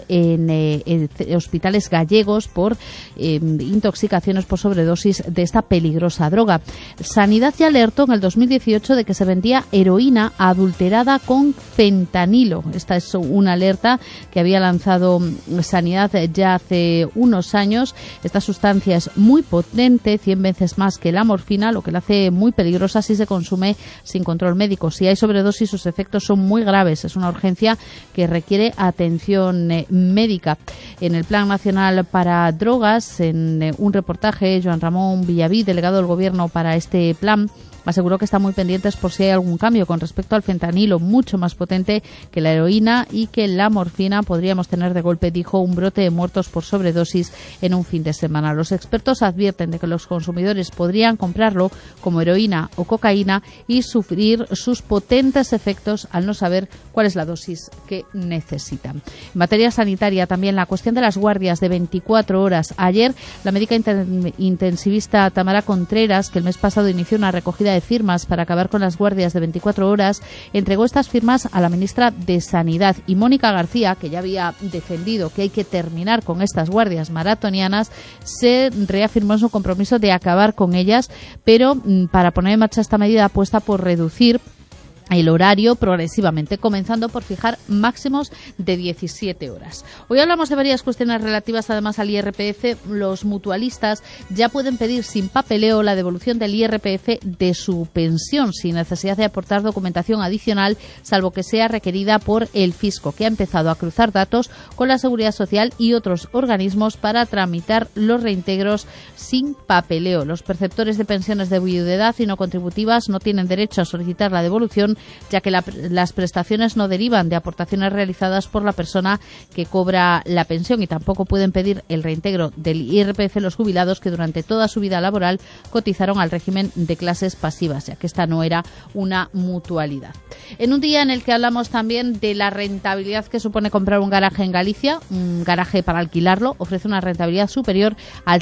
en hospitales gallegos por intoxicaciones por sobredosis de esta peligrosa droga. Sanidad ya alertó en el 2018 de que se vendía heroína adulterada con fentanilo. Esta es una alerta que había lanzado Sanidad ya hace unos años. Esta sustancia es muy potente, 100 veces más que la morfina, lo que la hace muy peligrosa si se consume sin control médico. Si hay sobredosis, sus efectos son muy graves. Es una urgencia que requiere atención médica. En el Plan Nacional para Drogas, en un reportaje, Joan Ramón Villaví, delegado del Gobierno para este plan, aseguró que están muy pendientes por si hay algún cambio con respecto al fentanilo, mucho más potente que la heroína y que la morfina. Podríamos tener de golpe, dijo, un brote de muertos por sobredosis en un fin de semana. Los expertos advierten de que los consumidores podrían comprarlo como heroína o cocaína y sufrir sus potentes efectos al no saber cuál es la dosis que necesitan. En materia sanitaria también la cuestión de las guardias de 24 horas. Ayer la médica intensivista Tamara Contreras, que el mes pasado inició una recogida de firmas para acabar con las guardias de 24 horas, entregó estas firmas a la ministra de Sanidad, y Mónica García, que ya había defendido que hay que terminar con estas guardias maratonianas, se reafirmó en su compromiso de acabar con ellas, pero para poner en marcha esta medida apuesta por reducir el horario progresivamente, comenzando por fijar máximos de 17 horas. Hoy hablamos de varias cuestiones relativas además al IRPF. Los mutualistas ya pueden pedir sin papeleo la devolución del IRPF de su pensión sin necesidad de aportar documentación adicional, salvo que sea requerida por el fisco, que ha empezado a cruzar datos con la Seguridad Social y otros organismos para tramitar los reintegros sin papeleo. Los perceptores de pensiones de viudedad y no contributivas no tienen derecho a solicitar la devolución, ya que las prestaciones no derivan de aportaciones realizadas por la persona que cobra la pensión, y tampoco pueden pedir el reintegro del IRPF los jubilados que durante toda su vida laboral cotizaron al régimen de clases pasivas, ya que esta no era una mutualidad. En un día en el que hablamos también de la rentabilidad que supone comprar un garaje en Galicia, un garaje para alquilarlo ofrece una rentabilidad superior al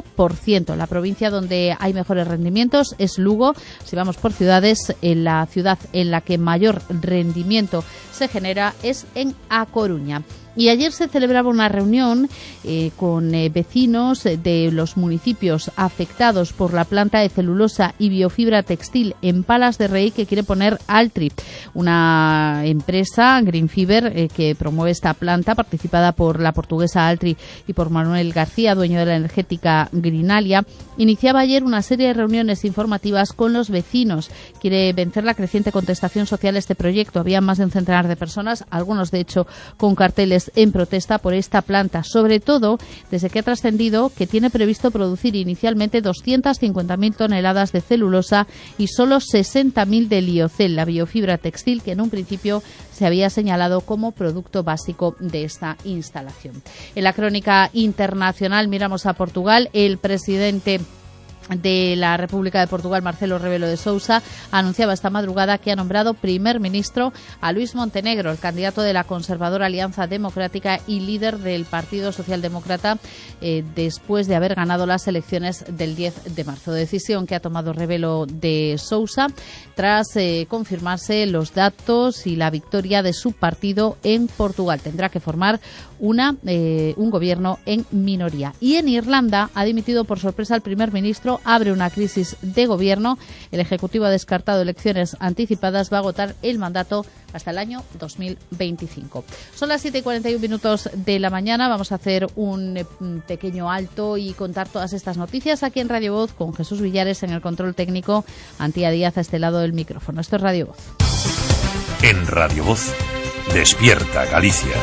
5%. La provincia donde hay mejores rendimientos es Lugo. Si vamos por ciudades, en la ciudad en la que mayor rendimiento se genera es en A Coruña. Y ayer se celebraba una reunión con vecinos de los municipios afectados por la planta de celulosa y biofibra textil en Palas de Rey que quiere poner Altri, una empresa, Green Fiber, que promueve esta planta, participada por la portuguesa Altri y por Manuel García, dueño de la energética Greenalia. Iniciaba ayer una serie de reuniones informativas con los vecinos. Quiere vencer la creciente contestación social a este proyecto. Había más de un centenar de personas, algunos de hecho con carteles en protesta por esta planta, sobre todo desde que ha trascendido que tiene previsto producir inicialmente 250.000 toneladas de celulosa y solo 60.000 de liocel, la biofibra textil que en un principio se había señalado como producto básico de esta instalación. En la crónica internacional miramos a Portugal. El presidente de la República de Portugal, Marcelo Rebelo de Sousa, anunciaba esta madrugada que ha nombrado primer ministro a Luís Montenegro, el candidato de la conservadora Alianza Democrática y líder del Partido Socialdemócrata, después de haber ganado las elecciones del 10 de marzo. Decisión que ha tomado Rebelo de Sousa tras confirmarse los datos y la victoria de su partido en Portugal. Tendrá que formar un gobierno en minoría. Y en Irlanda ha dimitido por sorpresa el primer ministro, abre una crisis de gobierno. El Ejecutivo ha descartado elecciones anticipadas, va a agotar el mandato hasta el año 2025. Son las 7:41 de la mañana. Vamos a hacer un pequeño alto y contar todas estas noticias aquí en Radio Voz con Jesús Villares en el control técnico, Antía Díaz a este lado del micrófono. Esto es Radio Voz. En Radio Voz, Despierta Galicia.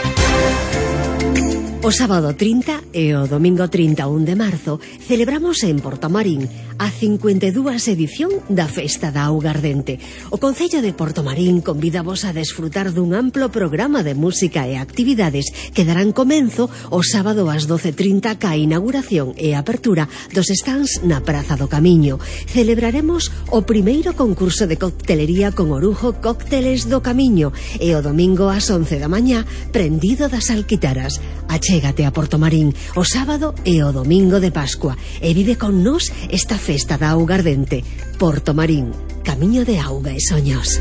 O sábado 30 e o domingo 31 de marzo celebramos en Portomarín a 52 edición da Festa da Auga Ardente. O Concello de Portomarín convidavos a desfrutar dun amplo programa de música e actividades que darán comenzo o sábado ás 12:30 ca inauguración e apertura dos stands na Praza do Camiño. Celebraremos o primeiro concurso de coctelería con Orujo Cócteles do Camiño e o domingo ás 11 da mañá Prendido das Alquitaras. Achégate a Portomarín o sábado e o domingo de Pascua e vive con nós esta Festa da Auga Ardente. Portomarín, camiño de auga e soños.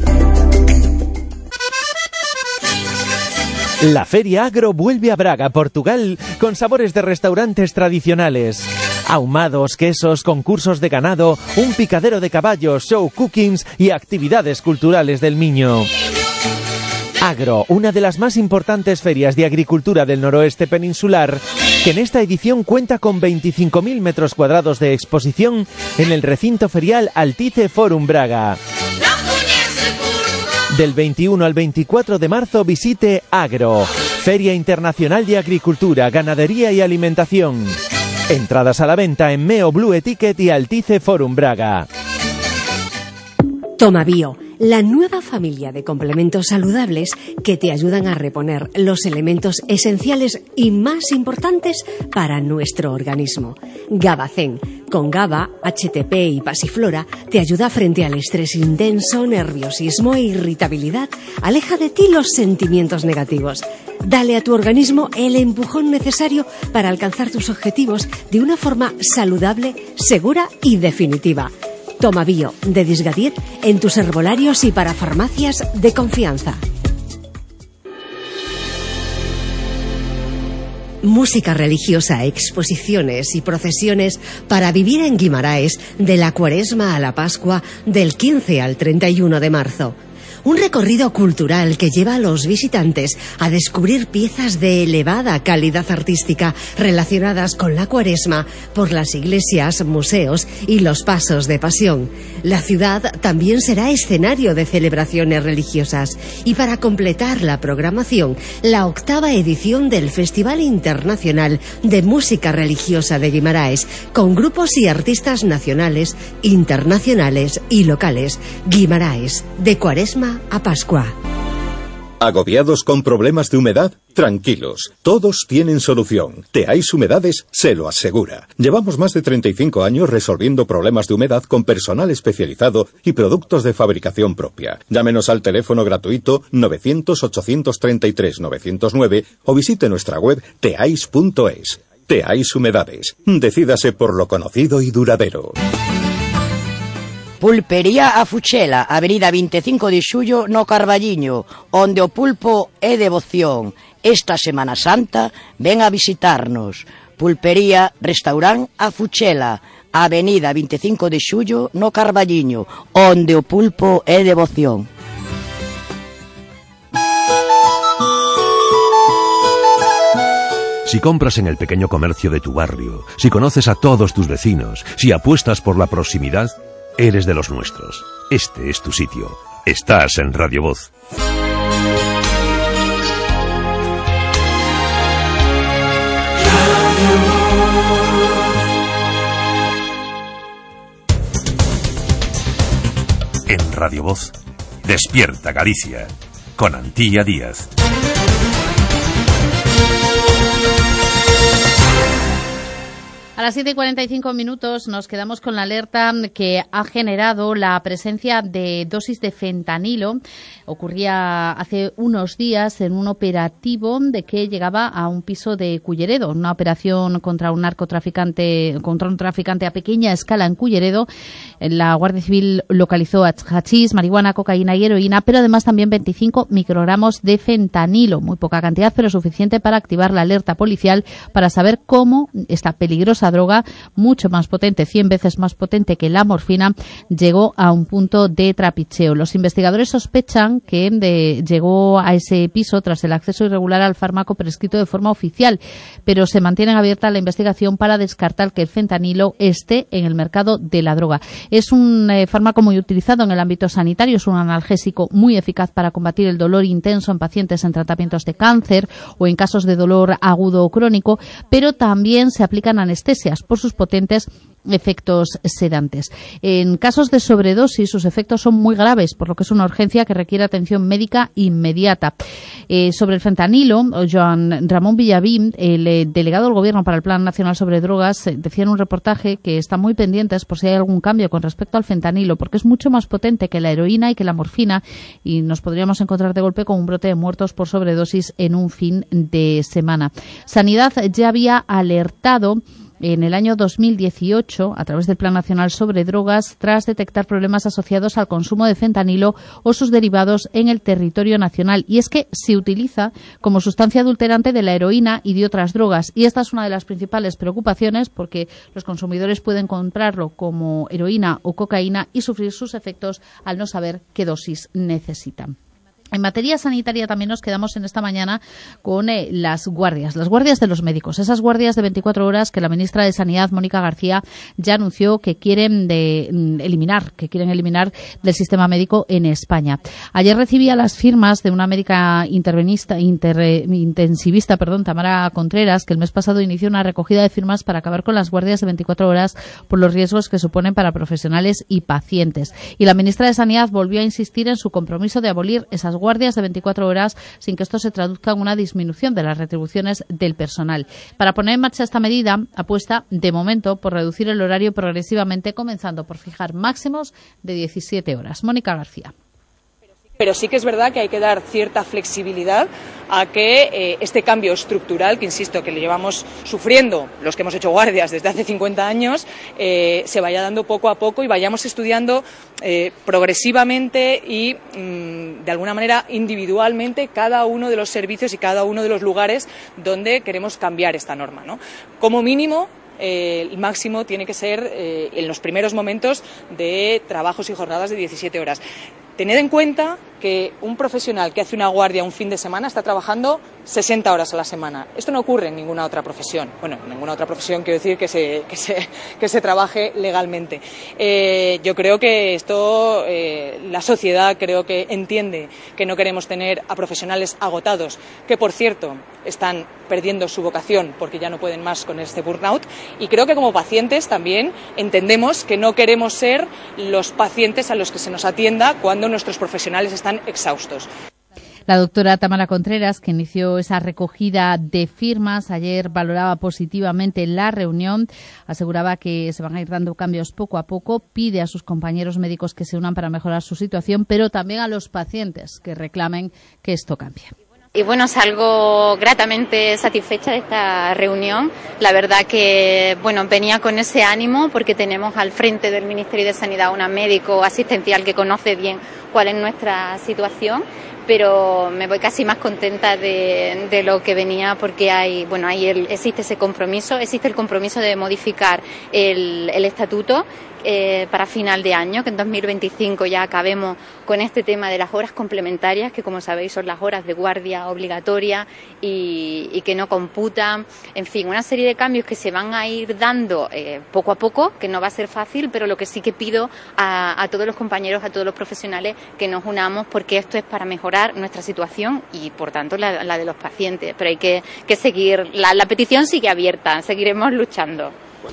La Feria Agro vuelve a Braga, Portugal, con sabores de restaurantes tradicionales. Ahumados, quesos, concursos de ganado, un picadero de caballos, show cookings y actividades culturales del Miño. Agro, una de las más importantes ferias de agricultura del noroeste peninsular, que en esta edición cuenta con 25.000 metros cuadrados de exposición en el recinto ferial Altice Forum Braga. Del 21 al 24 de marzo visite Agro, Feria Internacional de Agricultura, Ganadería y Alimentación. Entradas a la venta en Meo Blue Ticket y Altice Forum Braga. Toma Bio, la nueva familia de complementos saludables que te ayudan a reponer los elementos esenciales y más importantes para nuestro organismo. Gabacén, con GABA, HTP y pasiflora, te ayuda frente al estrés intenso, nerviosismo e irritabilidad. Aleja de ti los sentimientos negativos. Dale a tu organismo el empujón necesario para alcanzar tus objetivos de una forma saludable, segura y definitiva. Toma Bio, de Disgadiet, en tus herbolarios y para farmacias de confianza. Música religiosa, exposiciones y procesiones para vivir en Guimaraes de la Cuaresma a la Pascua del 15 al 31 de marzo. Un recorrido cultural que lleva a los visitantes a descubrir piezas de elevada calidad artística relacionadas con la Cuaresma por las iglesias, museos y los pasos de pasión. La ciudad también será escenario de celebraciones religiosas y para completar la programación, la 8ª edición del Festival Internacional de Música Religiosa de Guimaraes, con grupos y artistas nacionales, internacionales y locales. Guimaraes, de Cuaresma a Pascua. ¿Agobiados con problemas de humedad? Tranquilos, todos tienen solución. Teáis Humedades se lo asegura. Llevamos más de 35 años resolviendo problemas de humedad con personal especializado y productos de fabricación propia. Llámenos al teléfono gratuito 900-833-909 o visite nuestra web teais.es. Teáis Humedades. Decídase por lo conocido y duradero. Pulpería a Fuchela, avenida 25 de xullo no Carballiño, onde o pulpo é devoción. Esta Semana Santa ven a visitarnos. Pulpería, restaurante a Fuchela, avenida 25 de xullo no Carballiño, onde o pulpo é devoción. Si compras en el pequeño comercio de tu barrio, si conoces a todos tus vecinos, si apuestas por la proximidad, eres de los nuestros. Este es tu sitio. Estás en Radio Voz. En Radio Voz, Despierta Galicia, con Antilla Díaz. A las 7:45 nos quedamos con la alerta que ha generado la presencia de dosis de fentanilo. Ocurría hace unos días en un operativo de que llegaba a un piso de Culleredo, una operación contra un narcotraficante, contra un traficante a pequeña escala en Culleredo. La Guardia Civil localizó hachís, marihuana, cocaína y heroína, pero además también 25 microgramos de fentanilo. Muy poca cantidad, pero suficiente para activar la alerta policial para saber cómo esta peligrosa droga, mucho más potente, 100 veces más potente que la morfina, llegó a un punto de trapicheo. Los investigadores sospechan que llegó a ese piso tras el acceso irregular al fármaco prescrito de forma oficial, pero se mantiene abierta la investigación para descartar que el fentanilo esté en el mercado de la droga. Es un fármaco muy utilizado en el ámbito sanitario, es un analgésico muy eficaz para combatir el dolor intenso en pacientes en tratamientos de cáncer o en casos de dolor agudo o crónico, pero también se aplican anestesias por sus potentes efectos sedantes. En casos de sobredosis, sus efectos son muy graves, por lo que es una urgencia que requiere atención médica inmediata. Sobre el fentanilo, Joan Ramón Villavín, el delegado del Gobierno para el Plan Nacional sobre Drogas, decía en un reportaje que están muy pendientes por si hay algún cambio con respecto al fentanilo, porque es mucho más potente que la heroína y que la morfina, y nos podríamos encontrar de golpe con un brote de muertos por sobredosis en un fin de semana. Sanidad ya había alertado en el año 2018, a través del Plan Nacional sobre Drogas, tras detectar problemas asociados al consumo de fentanilo o sus derivados en el territorio nacional. Y es que se utiliza como sustancia adulterante de la heroína y de otras drogas. Y esta es una de las principales preocupaciones, porque los consumidores pueden comprarlo como heroína o cocaína y sufrir sus efectos al no saber qué dosis necesitan. En materia sanitaria también nos quedamos en esta mañana con las guardias de los médicos, esas guardias de 24 horas que la ministra de Sanidad, Mónica García, ya anunció que quieren eliminar del sistema médico en España. Ayer recibía las firmas de una médica intensivista, Tamara Contreras, que el mes pasado inició una recogida de firmas para acabar con las guardias de 24 horas por los riesgos que suponen para profesionales y pacientes. Y la ministra de Sanidad volvió a insistir en su compromiso de abolir esas guardias de 24 horas sin que esto se traduzca en una disminución de las retribuciones del personal. Para poner en marcha esta medida, apuesta de momento por reducir el horario progresivamente, comenzando por fijar máximos de 17 horas. Mónica García. Pero sí que es verdad que hay que dar cierta flexibilidad a que este cambio estructural, que insisto, que le llevamos sufriendo los que hemos hecho guardias desde hace 50 años, se vaya dando poco a poco y vayamos estudiando progresivamente y, de alguna manera, individualmente cada uno de los servicios y cada uno de los lugares donde queremos cambiar esta norma, ¿no? Como mínimo, el máximo tiene que ser en los primeros momentos de trabajos y jornadas de 17 horas. Tened en cuenta que un profesional que hace una guardia un fin de semana está trabajando 60 horas a la semana. Esto no ocurre en ninguna otra profesión. Bueno, en ninguna otra profesión quiero decir que se trabaje legalmente. Yo creo que esto, la sociedad creo que entiende que no queremos tener a profesionales agotados, que por cierto están perdiendo su vocación porque ya no pueden más con este burnout, y creo que como pacientes también entendemos que no queremos ser los pacientes a los que se nos atienda cuando nuestros profesionales están exhaustos. La doctora Tamara Contreras, que inició esa recogida de firmas, ayer valoraba positivamente la reunión, aseguraba que se van a ir dando cambios poco a poco, pide a sus compañeros médicos que se unan para mejorar su situación, pero también a los pacientes que reclamen que esto cambie. Y bueno, salgo gratamente satisfecha de esta reunión. La verdad que, bueno, venía con ese ánimo porque tenemos al frente del Ministerio de Sanidad una médico asistencial que conoce bien cuál es nuestra situación, pero me voy casi más contenta de lo que venía porque existe ese compromiso, existe el compromiso de modificar el estatuto para final de año, que en 2025 ya acabemos con este tema de las horas complementarias, que como sabéis son las horas de guardia obligatoria y que no computan, en fin, una serie de cambios que se van a ir dando poco a poco, que no va a ser fácil, pero lo que sí que pido a todos los compañeros, a todos los profesionales, que nos unamos porque esto es para mejorar nuestra situación y por tanto la de los pacientes, pero hay que seguir, la petición sigue abierta, seguiremos luchando.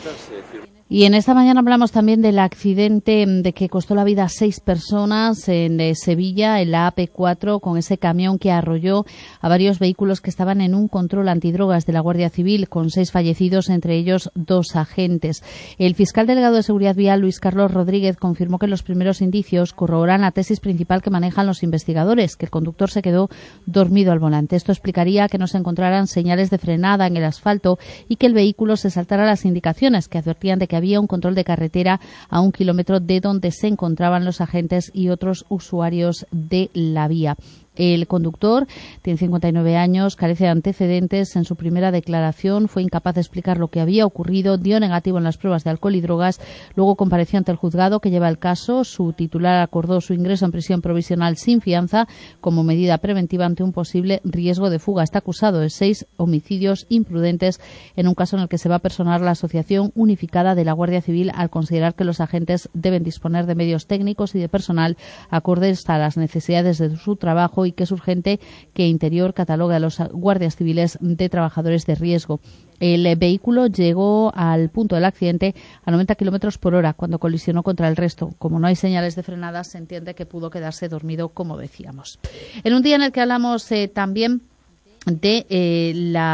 Y en esta mañana hablamos también del accidente de que costó la vida a 6 personas en Sevilla, en la AP4, con ese camión que arrolló a varios vehículos que estaban en un control antidrogas de la Guardia Civil, con 6 fallecidos, entre ellos 2 agentes. El fiscal delegado de Seguridad Vial, Luis Carlos Rodríguez, confirmó que los primeros indicios corroboran la tesis principal que manejan los investigadores, que el conductor se quedó dormido al volante. Esto explicaría que no se encontraran señales de frenada en el asfalto y que el vehículo se saltara las indicaciones que advertían de que había un control de carretera a 1 kilómetro de donde se encontraban los agentes y otros usuarios de la vía. El conductor tiene 59 años, carece de antecedentes. En su primera declaración fue incapaz de explicar lo que había ocurrido, dio negativo en las pruebas de alcohol y drogas, luego compareció ante el juzgado que lleva el caso. Su titular acordó su ingreso en prisión provisional sin fianza como medida preventiva ante un posible riesgo de fuga. Está acusado de 6 homicidios imprudentes en un caso en el que se va a personar la Asociación Unificada de la Guardia Civil al considerar que los agentes deben disponer de medios técnicos y de personal acordes a las necesidades de su trabajo y que es urgente que Interior catalogue a los guardias civiles de trabajadores de riesgo. El vehículo llegó al punto del accidente a 90 kilómetros por hora cuando colisionó contra el resto. Como no hay señales de frenada, se entiende que pudo quedarse dormido, como decíamos. En un día en el que hablamos también de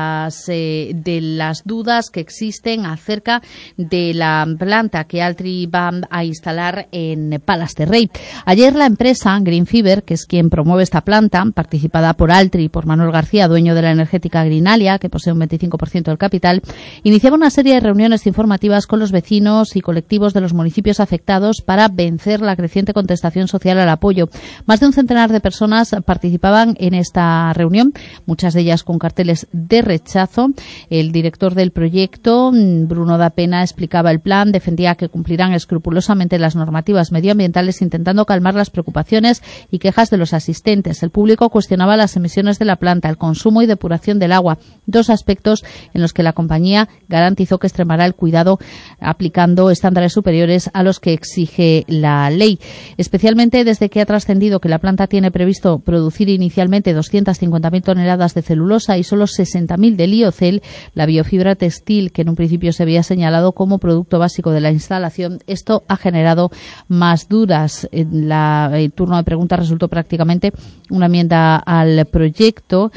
las dudas que existen acerca de la planta que Altri va a instalar en Palas de Rey. Ayer la empresa Green Fiber, que es quien promueve esta planta, participada por Altri y por Manuel García, dueño de la energética Greenalia, que posee un 25% del capital, iniciaba una serie de reuniones informativas con los vecinos y colectivos de los municipios afectados para vencer la creciente contestación social al apoyo. Más de un centenar de personas participaban en esta reunión, muchas de ellas con carteles de rechazo. El director del proyecto, Bruno da Pena, explicaba el plan, defendía que cumplirán escrupulosamente las normativas medioambientales, intentando calmar las preocupaciones y quejas de los asistentes. El público cuestionaba las emisiones de la planta, el consumo y depuración del agua, 2 aspectos en los que la compañía garantizó que extremará el cuidado aplicando estándares superiores a los que exige la ley, especialmente desde que ha trascendido que la planta tiene previsto producir inicialmente 250.000 toneladas de celulosa y solo 60.000 de liocel, la biofibra textil, que en un principio se había señalado como producto básico de la instalación. Esto ha generado más dudas. El turno de preguntas resultó prácticamente una enmienda al proyecto.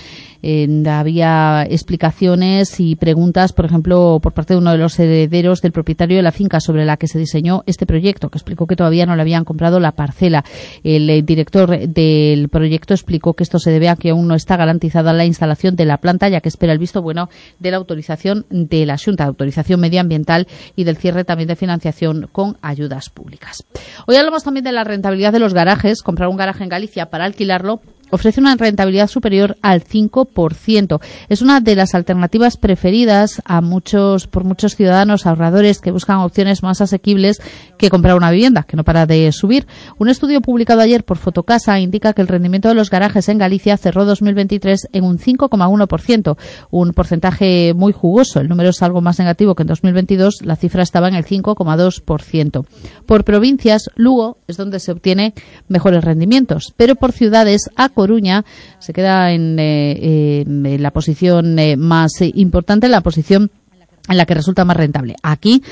Había explicaciones y preguntas, por ejemplo, por parte de uno de los herederos del propietario de la finca sobre la que se diseñó este proyecto, que explicó que todavía no le habían comprado la parcela. El director del proyecto explicó que esto se debe a que aún no está garantizada la instalación de la planta, ya que espera el visto bueno de la autorización de la Xunta, de autorización medioambiental, y del cierre también de financiación con ayudas públicas. Hoy hablamos también de la rentabilidad de los garajes. Comprar un garaje en Galicia para alquilarlo ofrece una rentabilidad superior al 5%. Es una de las alternativas preferidas por muchos ciudadanos ahorradores que buscan opciones más asequibles que comprar una vivienda, que no para de subir. Un estudio publicado ayer por Fotocasa indica que el rendimiento de los garajes en Galicia cerró 2023 en un 5,1%, un porcentaje muy jugoso. El número es algo más negativo que en 2022, la cifra estaba en el 5,2%. Por provincias, Lugo es donde se obtiene mejores rendimientos, pero por ciudades, A Coruña se queda en la posición más importante, en la posición en la que resulta más rentable. Aquí,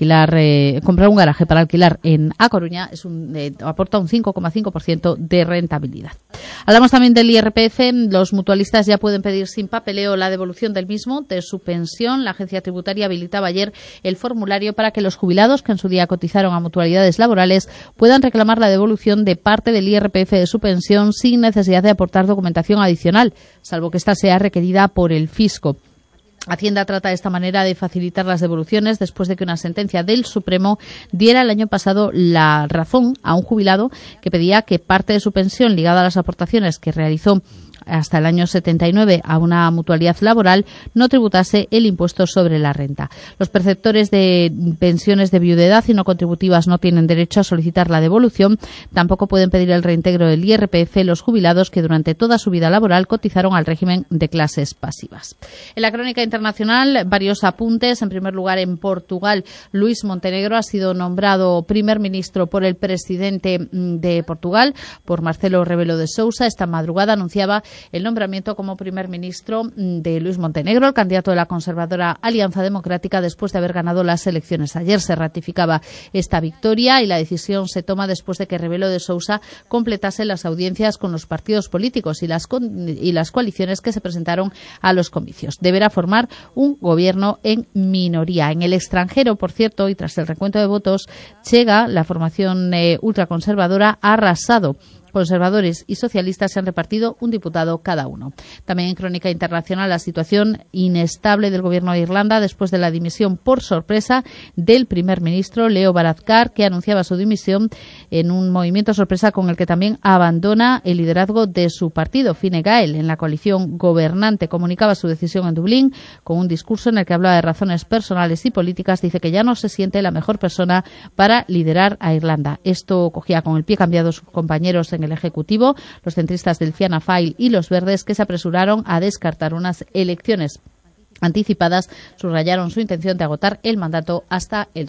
comprar un garaje para alquilar en A Coruña aporta un 5,5% de rentabilidad. Hablamos también del IRPF. Los mutualistas ya pueden pedir sin papeleo la devolución del mismo, de su pensión. La agencia tributaria habilitaba ayer el formulario para que los jubilados que en su día cotizaron a mutualidades laborales puedan reclamar la devolución de parte del IRPF de su pensión sin necesidad de aportar documentación adicional, salvo que ésta sea requerida por el fisco. Hacienda trata de esta manera de facilitar las devoluciones después de que una sentencia del Supremo diera el año pasado la razón a un jubilado que pedía que parte de su pensión ligada a las aportaciones que realizó hasta el año 79 a una mutualidad laboral no tributase el impuesto sobre la renta. Los perceptores de pensiones de viudedad y no contributivas no tienen derecho a solicitar la devolución. Tampoco pueden pedir el reintegro del IRPF los jubilados que durante toda su vida laboral cotizaron al régimen de clases pasivas. En la crónica internacional, varios apuntes. En primer lugar, en Portugal, Luís Montenegro ha sido nombrado primer ministro por el presidente de Portugal, por Marcelo Rebelo de Sousa. Esta madrugada anunciaba el nombramiento como primer ministro de Luís Montenegro, el candidato de la conservadora Alianza Democrática, después de haber ganado las elecciones. Ayer se ratificaba esta victoria y la decisión se toma después de que Rebelo de Sousa completase las audiencias con los partidos políticos y las coaliciones que se presentaron a los comicios. Deberá formar un gobierno en minoría. En el extranjero, por cierto, y tras el recuento de votos, Chega, la formación ultraconservadora, ha arrasado. Conservadores y socialistas se han repartido un diputado cada uno. También en crónica internacional, la situación inestable del gobierno de Irlanda después de la dimisión por sorpresa del primer ministro Leo Varadkar, que anunciaba su dimisión en un movimiento sorpresa con el que también abandona el liderazgo de su partido, Fine Gael. En la coalición gobernante comunicaba su decisión en Dublín con un discurso en el que hablaba de razones personales y políticas. Dice que ya no se siente la mejor persona para liderar a Irlanda. Esto cogía con el pie cambiado sus compañeros en el Ejecutivo, los centristas del Fianna Fáil y los Verdes, que se apresuraron a descartar unas elecciones anticipadas, subrayaron su intención de agotar el mandato hasta el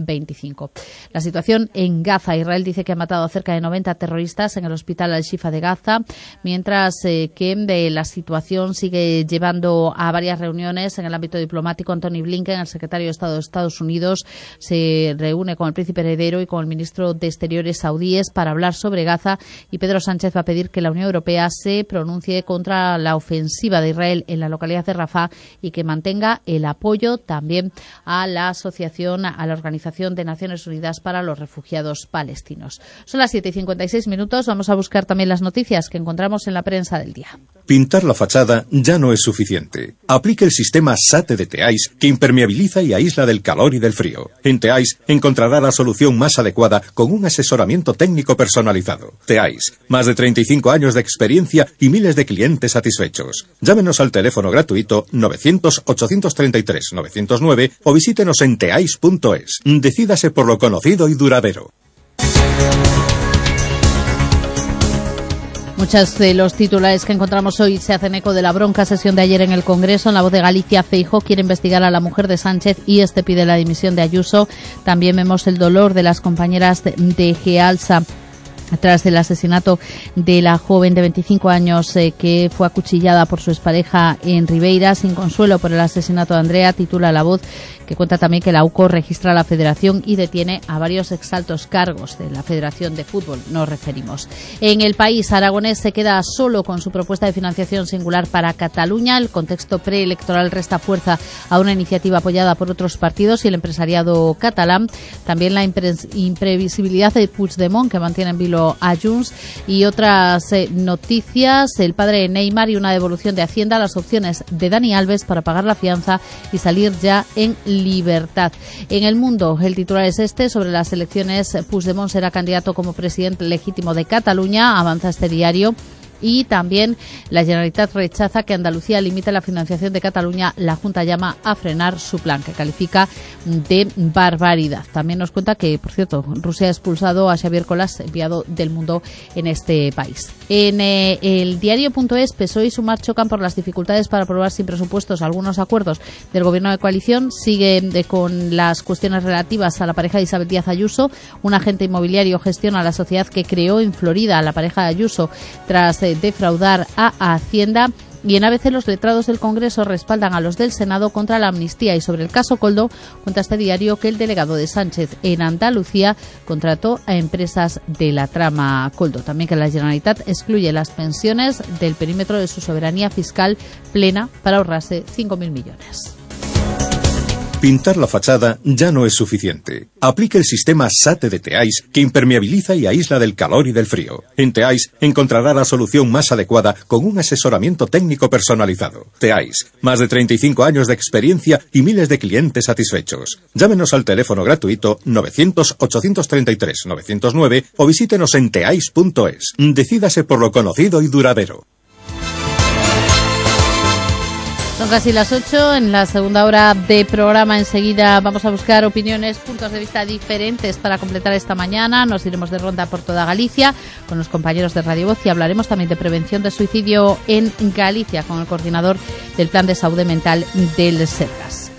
2025. La situación en Gaza. Israel dice que ha matado a cerca de 90 terroristas en el hospital Al-Shifa de Gaza, mientras que la situación sigue llevando a varias reuniones en el ámbito diplomático. Anthony Blinken, el secretario de Estado de Estados Unidos, se reúne con el príncipe heredero y con el ministro de Exteriores saudíes para hablar sobre Gaza, y Pedro Sánchez va a pedir que la Unión Europea se pronuncie contra la ofensiva de Israel en la localidad de Rafah y que mantenga el apoyo también a la Organización de Naciones Unidas para los Refugiados Palestinos. Son las 7:56. Vamos a buscar también las noticias que encontramos en la prensa del día. Pintar la fachada ya no es suficiente. Aplique el sistema SATE de Teais, que impermeabiliza y aísla del calor y del frío. En Teais encontrará la solución más adecuada con un asesoramiento técnico personalizado. Teais, más de 35 años de experiencia y miles de clientes satisfechos. Llámenos al teléfono gratuito 900-833-909 o visítenos en teais.es. Decídase por lo conocido y duradero. Muchos de los titulares que encontramos hoy se hacen eco de la bronca sesión de ayer en el Congreso. En La Voz de Galicia, Feijóo quiere investigar a la mujer de Sánchez y pide la dimisión de Ayuso. También vemos el dolor de las compañeras de Gealsa tras el asesinato de la joven de 25 años que fue acuchillada por su expareja en Ribeira. Sin consuelo por el asesinato de Andrea, titula La Voz, que cuenta también que la UCO registra a la Federación y detiene a varios exaltos cargos de la Federación de Fútbol, nos referimos. En El País, Aragonés se queda solo con su propuesta de financiación singular para Cataluña. El contexto preelectoral resta fuerza a una iniciativa apoyada por otros partidos y el empresariado catalán. También la imprevisibilidad de Puigdemont, que mantiene en vilo a Junts, y otras noticias. El padre de Neymar y una devolución de Hacienda, las opciones de Dani Alves para pagar la fianza y salir ya en libertad. En El Mundo, el titular es sobre las elecciones. Puigdemont será candidato como presidente legítimo de Cataluña, avanza este diario. Y también la Generalitat rechaza que Andalucía limite la financiación de Cataluña. La Junta llama a frenar su plan, que califica de barbaridad. También nos cuenta que, por cierto, Rusia ha expulsado a Xavier Colas, enviado del Mundo en este país. En el diario.es, PSOE y Sumar chocan por las dificultades para aprobar sin presupuestos algunos acuerdos del gobierno de coalición. Sigue con las cuestiones relativas a la pareja de Isabel Díaz Ayuso. Un agente inmobiliario gestiona la sociedad que creó en Florida a la pareja de Ayuso tras defraudar a Hacienda. Y en ABC los letrados del Congreso respaldan a los del Senado contra la amnistía. Y sobre el caso Koldo, cuenta este diario que el delegado de Sánchez en Andalucía contrató a empresas de la trama Koldo. También que la Generalitat excluye las pensiones del perímetro de su soberanía fiscal plena para ahorrarse 5.000 millones. Pintar la fachada ya no es suficiente. Aplique el sistema SATE de Teais, que impermeabiliza y aísla del calor y del frío. En Teais encontrará la solución más adecuada con un asesoramiento técnico personalizado. Teais, más de 35 años de experiencia y miles de clientes satisfechos. Llámenos al teléfono gratuito 900-833-909 o visítenos en teais.es. Decídase por lo conocido y duradero. Son casi las 8, en la segunda hora de programa. Enseguida vamos a buscar opiniones, puntos de vista diferentes para completar esta mañana. Nos iremos de ronda por toda Galicia con los compañeros de Radio Voz y hablaremos también de prevención de suicidio en Galicia con el coordinador del Plan de Salud Mental del Sergas.